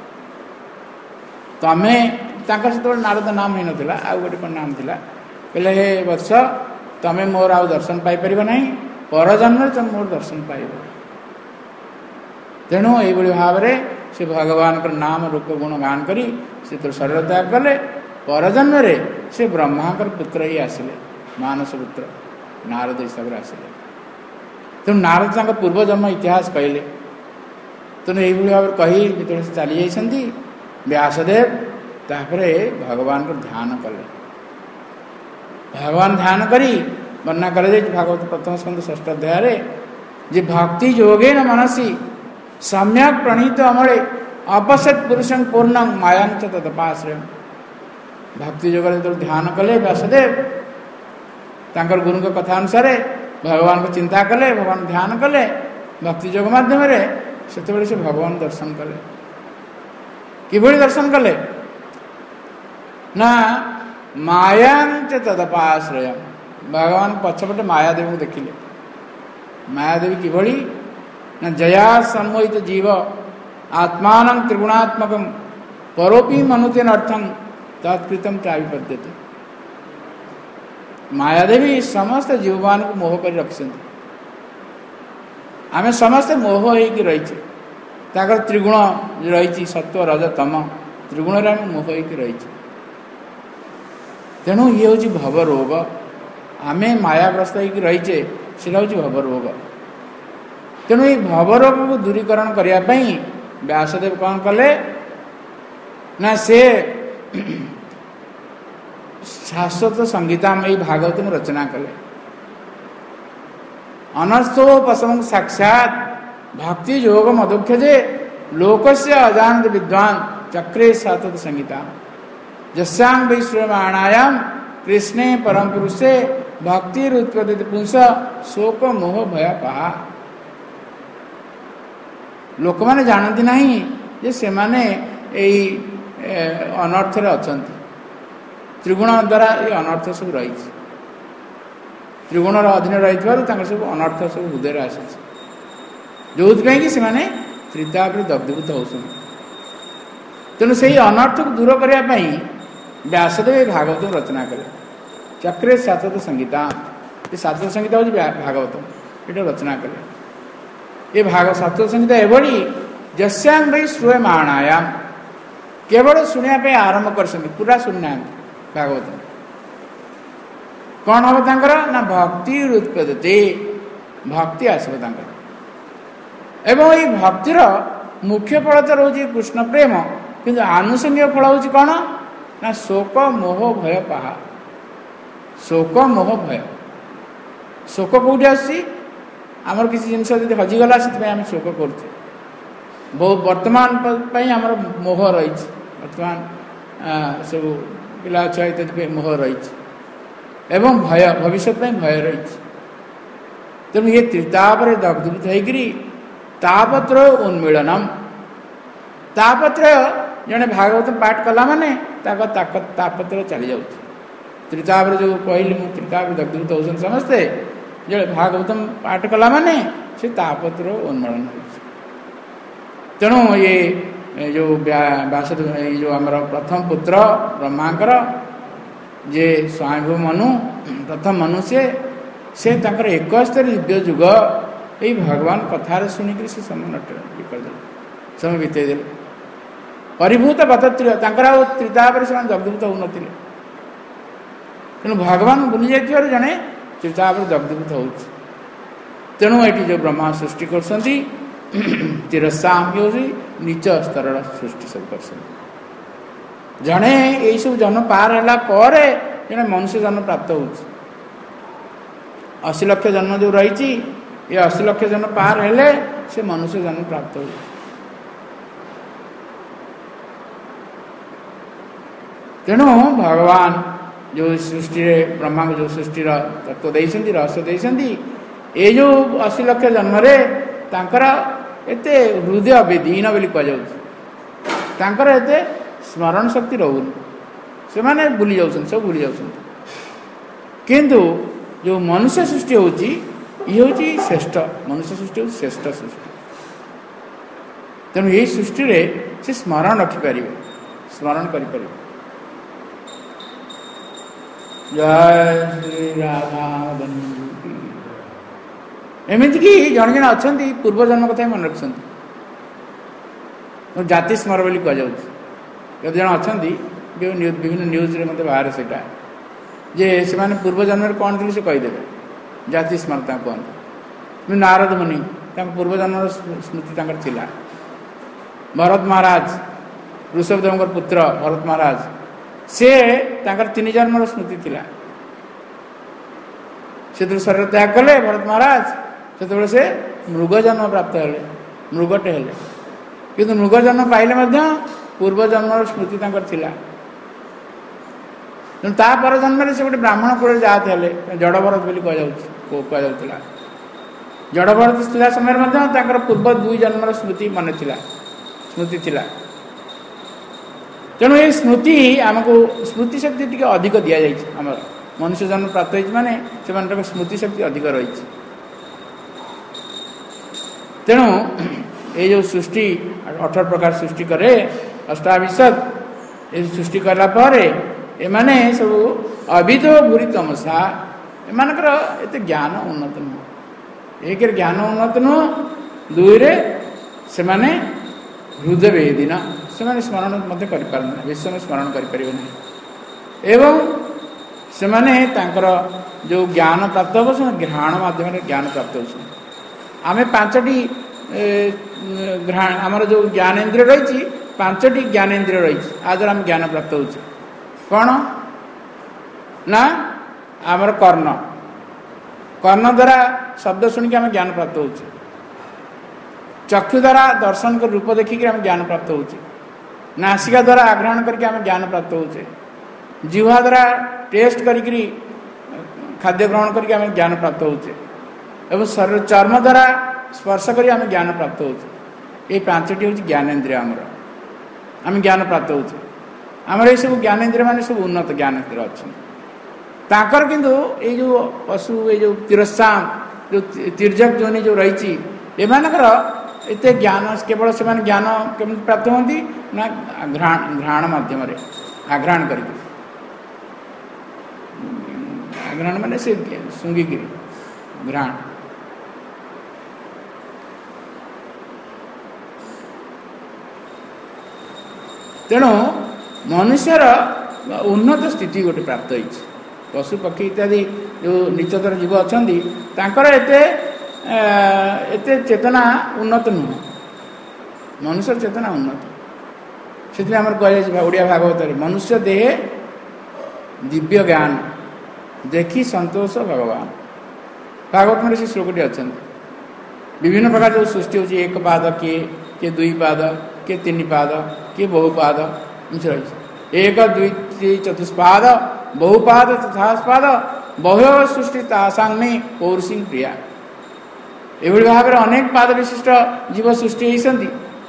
ତମେ, ତାଙ୍କର ସେତେବେଳେ ନାରଦ ନାମ ହେଇନଥିଲା, ଆଉ ଗୋଟେ କ'ଣ ନାମ ଥିଲା, କହିଲେ ହେ ବତ୍ସ, ତମେ ମୋର ଆଉ ଦର୍ଶନ ପାଇପାରିବ ନାହିଁ, ପରଜନ୍ମରେ ତମେ ମୋର ଦର୍ଶନ ପାଇବ। ତେଣୁ ଏଇଭଳି ଭାବରେ ସେ ଭଗବାନଙ୍କର ନାମ ରୂପ ଗୁଣ ଗାନ କରି ସେ ଯେତେବେଳେ ଶରୀର ତ୍ୟାଗ କଲେ, ପରଜନ୍ମରେ ସେ ବ୍ରହ୍ମାଙ୍କର ପୁତ୍ର ହିଁ ଆସିଲେ, ମାନସ ପୁତ୍ର ନାରଦ ହିସାବରେ ଆସିଲେ। ତେଣୁ ନାରଦ ତାଙ୍କ ପୂର୍ବଜନ୍ମ ଇତିହାସ କହିଲେ। ତେଣୁ ଏଇଭଳି ଭାବରେ କହି ଯେତେବେଳେ ସେ ଚାଲିଯାଇଛନ୍ତି, ବ୍ୟାସଦେବ ତାପରେ ଭଗବାନଙ୍କର ଧ୍ୟାନ କଲେ। ଭଗବାନ ଧ୍ୟାନ କରି ବର୍ଣ୍ଣନା କରାଯାଇଛି ଭାଗବତ ପ୍ରଥମ ସ୍କନ୍ଧ 6ଠ ଅଧ୍ୟାୟରେ, ଯେ ଭକ୍ତି ଯୋଗେନ ମନସି ସମ୍ୟକ୍ ପ୍ରଣୀତ ଅମଳେ ଅପସତ୍ ପୁରୁଷଂ ପୂର୍ଣ୍ଣଂ ମାୟାଞ୍ଚ ତଦପାଶ୍ରୟ। ଭକ୍ତି ଯୋଗରେ ଯେତେବେଳେ ଧ୍ୟାନ କଲେ ବ୍ୟାସଦେବ, ତାଙ୍କର ଗୁରୁଙ୍କ କଥା ଅନୁସାରେ ଭଗବାନଙ୍କୁ ଚିନ୍ତା କଲେ, ଭଗବାନ ଧ୍ୟାନ କଲେ ଭକ୍ତି ଯୋଗ ମାଧ୍ୟମରେ, ସେତେବେଳେ ସେ ଭଗବାନ ଦର୍ଶନ କଲେ। କିଭଳି ଦର୍ଶନ କଲେ ନା ମାୟାଞ୍ଚ ତଦପାଶ୍ରୟ, ଭଗବାନ ପଛପଟେ ମାୟାଦେବଙ୍କୁ ଦେଖିଲେ। मायादेवी किभली ना जया सम्मोहित जीव आत्मान त्रिगुणात्मक परोपी मनुतेन अर्थम तत्कृतम चाविपद्यते। मायादेवी समस्त जीवमान को मोह कर रखी। आम समस्ते मोह हो रही त्रिगुण रही सत्व रज तम त्रिगुण आम मोह हो रही। तेणु ये हूँ भव रोग। आम मायाग्रस्त हो रहीचे से हूँ भव रोग। तेणु ये भव रोग को दूरीकरण करने व्यासदेव कौन कले ना से शाश्वत संगीता में भागवत में रचना कले। अनर्थोपशम साक्षात भक्ति योग मदोक्षजे लोकस्य अजानत विद्वान चक्रे शाश्वत संगीता जस्यांग वैश्रमाणायाम कृष्णे परम पुरुषे भक्ति उत्पत्ति पुंस शोक मोह भय पहा। लोक मैंने जानती नहीं जे से माने अनर्थ अच्छा त्रिगुण द्वारा ये अनर्थ सब रही त्रिगुणर अधीन रही सब अनर्थ सब हृदय आसी जो कि से त्रिताप दग्धीभूत होती। तेणु से अनर्थ को दूर करने व्यासदेव भागवत रचना कले। चक्रे शाश्वत संगीता ये शाश्वत संगीता हूँ भागवत ये रचना कले। ये शाश्वत संगीता एभली जस्यांग भाई श्रूयमाणायाम केवल शुणा आरंभ कर पूरा शुणुना भागवत कौन हम तांकर ना भक्ति उत्पत्ति भक्ति आसब तांकर एवं ये भक्तिर मुख्य फल तो रोचे कृष्ण प्रेम किंतु आनुषंगिक फल हूँ कौन ना शोक मोह भय पहा। शोक मोह भय शोक कौटी आमर किसी जिनस जब हजिगला से आम शोक कर बहुत वर्तमान आमर मोह रही वर्तमान सब पिला छुआ इत्यादि मोह रही एवं भय भविष्य भय रही। तेणु ये त्रितापर दग्धीभूत होकर तापत्र उन्मीलनम तापत्र जड़े भागवत पाठ कला माने तापत्र चली जाऊँ त्रितापर जो कहली मुझे त्रितापर दग्धीभूत होती समस्ते जो भागवतम पाठ कला माने से तापत्र उन्मूलन हो। तेणु ये जो व्यासदेव जो आमर प्रथम पुत्र ब्रह्मांकर जे स्वयंभू मनु प्रथम मनु से एकस्तर दिव्य जुग यही भगवान कथार शुणिक से समय नट करदे समय बीतेदे परिभूत बतत्रिय त्रितापर से दग्धीभूत हो नथिले। तेणु भगवान बुली जाइथिबार जने त्रितापर दग्धीभूत हो। तेणु ये जो ब्रह्मा सृष्टि कर तिरस्साम नीच स्तर सृष्टि सब कर जड़े यही सब जन्म पार है जड़े मनुष्य जन्म प्राप्त हो 80 लाख जन्म जो रही ये 80 लाख जन्म पार है से मनुष्य जन्म प्राप्त हो। तेणु भगवान जो सृष्टि ब्रह्मा को जो सृष्टि तत्व देइछन्ति रहस्य देइछन्ति ये जो 80 लाख जन्म रे तांकर एते हृदय बेदीन बोली कह एते स्मरण शक्ति रोनी से माने भूली जाउछन सब भूली जाउछन। किंतु जो मनुष्य सृष्टि होची ये होची श्रेष्ठ मनुष्य सृष्टि होची श्रेष्ठ सृष्टि। तेणु यही सृष्टि रे से स्मरण रखिपारे स्मरण करिपारे। जय श्री राधा एमती कि जन जन अच्छा पूर्व जन्म कथा मन रखिंट जाति स्मर बोली कह जन अच्छा विभिन्न न्यूज रे मत बाहर से जे से पूर्व जन्म कौन थी से कहीदे जाति स्मरता कहते नारद मुनि पूर्व जन्म स्मृति थिला। भरत महाराज ऋषभदेव पुत्र भरत महाराज से 3 जन्म स्मृति थिला। से शरीर त्याग कले भरत महाराज से मृग जन्म प्राप्त हेले मृगटे हेले किंतु मृग जन्म पाइले पूर्व जन्म स्मृति थिला। तापर जन्म से गोटे ब्राह्मण कूल जाते हेले जड़ भरत बोली कहुला। जड़ भरत थिला समय पूर्व 2 जन्म स्मृति मन स्मृति थिला। तेणु ये स्मृति आमको स्मृति शक्ति टी अधिक दि जाम मनुष्य जन्म प्राप्त होती माने से स्मृति शक्ति अधिक रही। तेणु ये जो सृष्टि 18 प्रकार सृष्टि करे अष्टाविशद ये सृष्टि कला एमाने सब अभिध भूरी तमसा एमानकर एते ज्ञान उन्नत नुह एक ज्ञान उन्नत नुह दुईरे से माने हृदय वेदीना से माने स्मरण मध्य कर पारना विश्व में स्मरण कर परिबे नहीं एवं से माने तांकर जो ज्ञान प्राप्त हो घ्राण माध्यम ज्ञान प्राप्त हो आमे पांचटी घ्राण आमर जो ज्ञानेन्द्रिय रही पांचटी ज्ञानेन्द्रिय रही आज आम ज्ञान प्राप्त हो कौन ना आमर कर्ण कर्ण द्वारा शब्द शुणिक आम ज्ञान प्राप्त हो चक्षु द्वारा दर्शन कर रूप देखिक आम ज्ञान प्राप्त हो नासिका द्वारा आग्रहण करके आम ज्ञान प्राप्त हो जिह्वा द्वारा टेस्ट करी खाद्य ग्रहण करके आम ज्ञान प्राप्त हो शरीर चर्म द्वारा स्पर्श करी आम ज्ञान प्राप्त हो ये पांचटी हूँ ज्ञानेन्द्रिय आम ज्ञान प्राप्त हो आमर ये सब ज्ञानेन्द्रिय मान सब उन्नत ज्ञानेन्द्रिय अच्छा किंतु ये जो पशु ये जो तिरस्साम जो तिर्जक जोनि जो रही एमानकर एते ज्ञान केवल से ज्ञान केमि प्राप्त होती ना घ्राण माध्यम आघ्राण कर आघ्राण माने से सुंगिकी घ्राण तेणु मनुष्यर उन्नत स्थिति गोटे प्राप्त होती पशु पक्षी इत्यादि जो निचतर जीव अच्छा एते चेतना उन्नत नुह मनुष्य चेतना उन्नत से आम कह ओडिया भागवत मनुष्य देहे दिव्य ज्ञान देखी संतोष भगवान भागवत में से श्लोकटी अच्छा विभिन्न प्रकार जो सृष्टि होती एक पाद किए दुई पाद किए तीन पाद किए बहुपाद रही एक दुई चतुष्पाद बहुपाद तथास्पाद बहु सृष्टि तासांग में पौरुषी प्रिया एभली भाव में अनेक पाद विशिष्ट जीव सृष्टि होती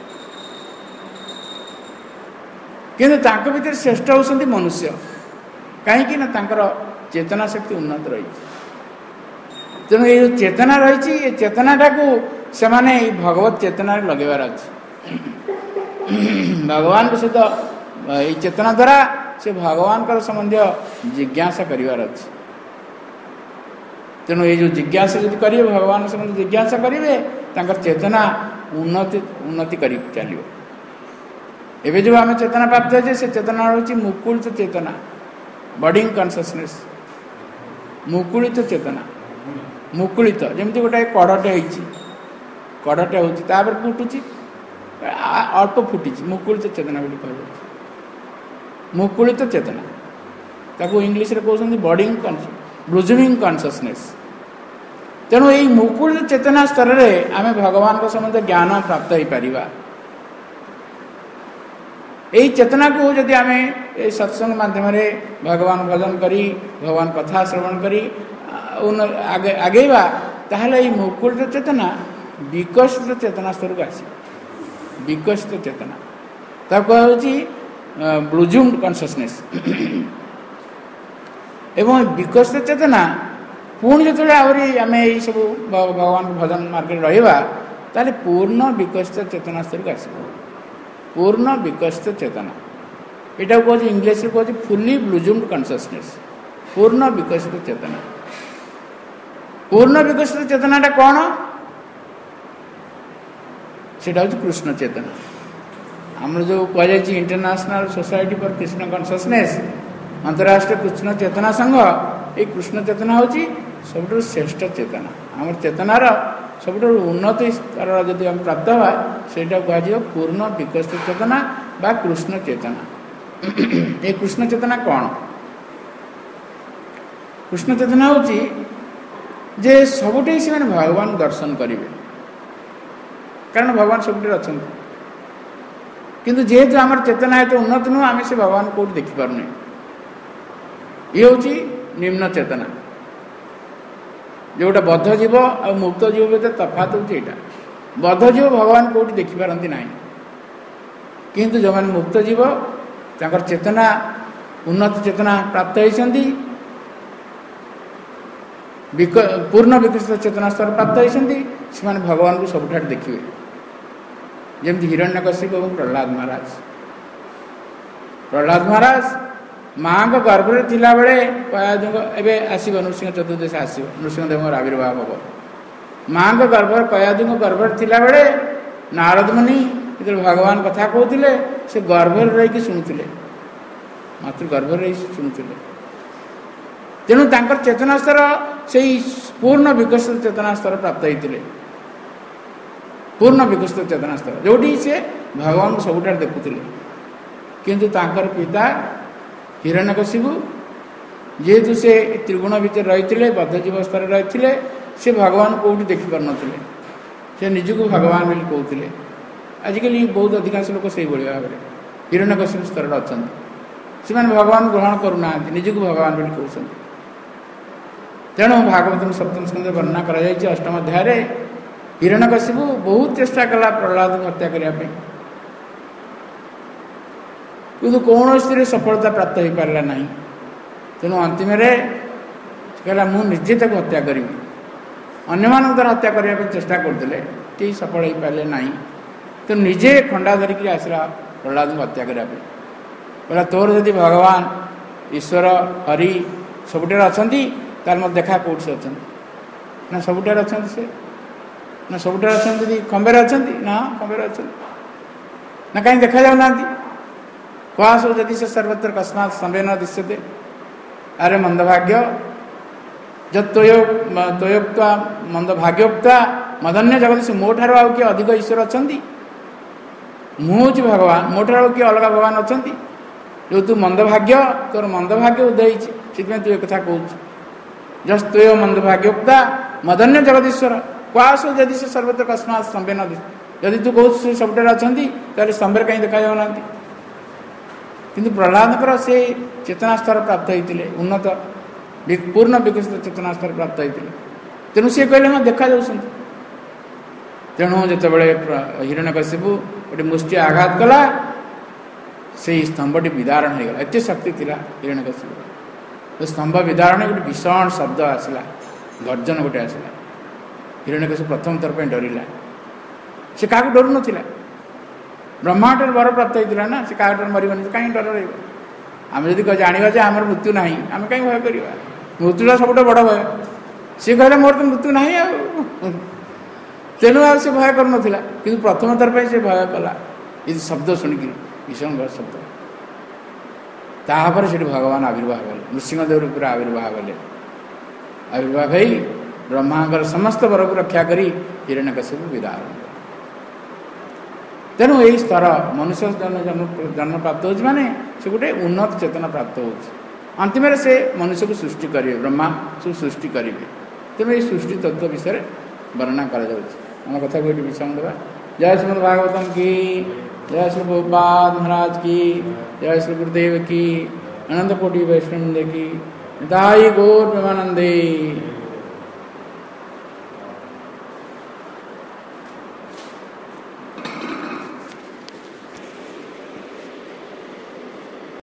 किंतु भीतर श्रेष्ठ होती मनुष्य कहीं ना चेतना शक्ति उन्नत रही तेणु ये चेतना रही ये चेतनाटा को से माने भगवत चेतना लगेबार अच्छे भगवान के सहित ये चेतना द्वारा से भगवान का संबंध जिज्ञासा करिवार अच्छे तेणु ये जो जिज्ञासा यदि करेंगे भगवान संबंध जिज्ञासा करेंगे चेतना उन्नति कर चलो एवं जो आम चेतना प्राप्त हो से चेतना हूँ मुकुलित चेतना बडिंग कनसियसनेस मुकुलित चेतना मुकुलित जमी गोटे कड़टे कड़टे होपर फुटुची अल्प फुटी मुकुलित चेतना बोली कह मुकुलित चेतना ताको इंग्लिश रे कहते बडिंग ब्लूजमिंग कनसियसनेस तेणु यही मुकुलित चेतना स्तर में आम भगवान को संबंध ज्ञान प्राप्त हो पार यही चेतना को जदि आम सत्संग माध्यम भगवान भजन करी भगवान कथा श्रवण करी आगेवा ताहले मुकुलित चेतना विकसित चेतना स्तर को आस विकसित चेतना ताको ब्लूजम्ड कनसियसनेस एवं विकसित चेतना पुणी जो आहरी आम यही सब भगवान भजन मार्ग रहा ताले पूर्ण विकसित चेतना स्तर को आस पूर्ण विकसित चेतना यहाँ कह इंग्लिश कह फुली ब्लूजम्ड कनसियसनेस पूर्ण विकसित चेतना पूर्ण विकसित चेतनाटा कौन से कृष्ण चेतना आम जो कह international society for Krishna consciousness अंतर्राष्ट्रीय कृष्ण चेतना संघ ये कृष्ण चेतना हूँ सब श्रेष्ठ चेतना आम चेतनार सब उन्नत स्तर जब आम प्राप्त हुआ से कह पूर्ण विकसित चेतना बा कृष्ण चेतना ये कृष्ण चेतना कौन कृष्ण चेतना हूँ जे सबुठे से भगवान दर्शन करेंगे कारण भगवान सब अच्छा किंतु जेहेतु आम चेतना एत उन्नत नुह आम से भगवान कौट देखिपारे ये हूँ निम्न चेतना जोटा बद्ध जीव और मुक्त जीव भीतर तफात होता बद्ध जीव भगवान कौटी देखिपारती ना किंतु जो मैंने मुक्त जीव तांकर चेतना उन्नत चेतना प्राप्त होती पूर्ण विकसित चेतना स्तर प्राप्त होती से भगवान को सबुठ देखिए जमी हिरण्यकशिप और प्रहलाद महाराज माँ को गर्भ में थिला बेले एवं आसव नृसिंह चतुर्दशी आसव नृसिंहदेव आविर्भाव हम माँ को गर्भ कयादु गर्भ में थिला बेले नारद मुनि जो भगवान कथा कहते से गर्भ रही शुणुले मातृगर्भ रही शुणुले तेणु तांकर चेतना स्तर से पूर्ण विकसित चेतना स्तर प्राप्त होते पूर्ण विकसित चेतना स्तर जोटी से भगवान को सबुठ देखुले किंतु तांकर पिता हिरण्यकशिपु जेहेतु से त्रिगुण भितर रही बद्धजीव स्तर रही से भगवान कौटी देखिपार नथिले से निजको भगवान बोली कहते आजिकल बहुत अधिकांश लोक से भाव में हिरण्यकशिपु स्तर अच्छा से भगवान ग्रहण करूना निजको भगवान बोली कहते तेणु भागवत सप्तम स्कंद वर्णना कर अष्टम अध्याय हिरण्यकशिपु बहुत चेष्टा कला प्रहलाद को हत्या करने किंतु कौन स्थिर सफलता प्राप्त हो पारा ना तेणु अंतिम कहला मुझे ताको हत्या करी अन्य मान द्वारा हत्या करने चेष्टा करते कई सफल हो पारे ना तो निजे खंडा धरिकी आसला प्रहलाद को हत्या करने कहला तोर यदि भगवान ईश्वर हरि सबुठ अच्छा ताल मत देखा कौट से अच्छा ना सबुठ अच्छा से ना सबुठ अच्छा खंबे अच्छा ना खंबे अच्छा ना कहीं देखा जाऊना क्वासो यदि से सर्वत्र कस्मात स्तंभे न दृश्यते अरे मंदभाग्य तोयोक्ता मंदभाग्योक्ता मदन्य जगत से मो ठार किए अधिक ईश्वर अच्छा मुझे भगवान मो ठार किए अलग भगवान अच्छा जो तू मंदभाग्य तोर मंदभाग्य उदय से तू एक कथा कहूँ जस तोय मंदभाग्योक्ता मदन्य जगदीश्वर क्वासो यदि से सर्वत्र कस्मात स्तंभे न यदि तू कहूँ से सबुठ अच्छा स्तंभे कहीं देखा जाऊना किंतु प्रहलाद से चेतना स्तर प्राप्त होते उन्नत पूर्ण विकसित चेतना स्तर प्राप्त होते तेणु सी कहले हाँ देखा जाऊँ तेणु जो हिरण्यकशिपु गोटे मुष्टि आघात कला से स्तंभटी विदारण हो गला एत शक्ति थी हिरण्यकशिपु तो स्तंभ विदारण गोटे भीषण शब्द आसला गर्जन गोटे आसला हिरण्यकशिपु प्रथम थर पर डरला से क्या डर नाला ब्रह्मांड वर प्राप्त होता ना से क्या मरबनी कहीं डर रही जब जाना जे आम मृत्यु ना आम कहीं भय करवा मृत्युटा सब बड़ भय सी कहले मोर तो मृत्यु ना तेणु से भय कर ना कि प्रथम थर पर से भय कला ये शब्द शुणिक भीषण शब्द तापर से भगवान आविर्भाव कले नृसिंहदेव रूप आविर्भाव कले आविर्भाव हो ब्रह्मांकर समस्त वर को रक्षा कर हिरण्यकशिपु विदारण तेणु यही स्तर मनुष्य जन्म प्राप्त हो माने से गोटे उन्नत चेतना प्राप्त हो अंतिम से मनुष्य को सृष्टि करेंगे ब्रह्मा सब सृष्टि करेंगे तेणु ये सृष्टि तत्व विषय वर्णना कर कथा को ये विश्राम देवा जय श्रीमद् भागवतम की जय श्री गोपाल महाराज की जय श्री गुरुदेव की अनंत कोटि वैष्णव की दाई गौर प्रेमानंदे।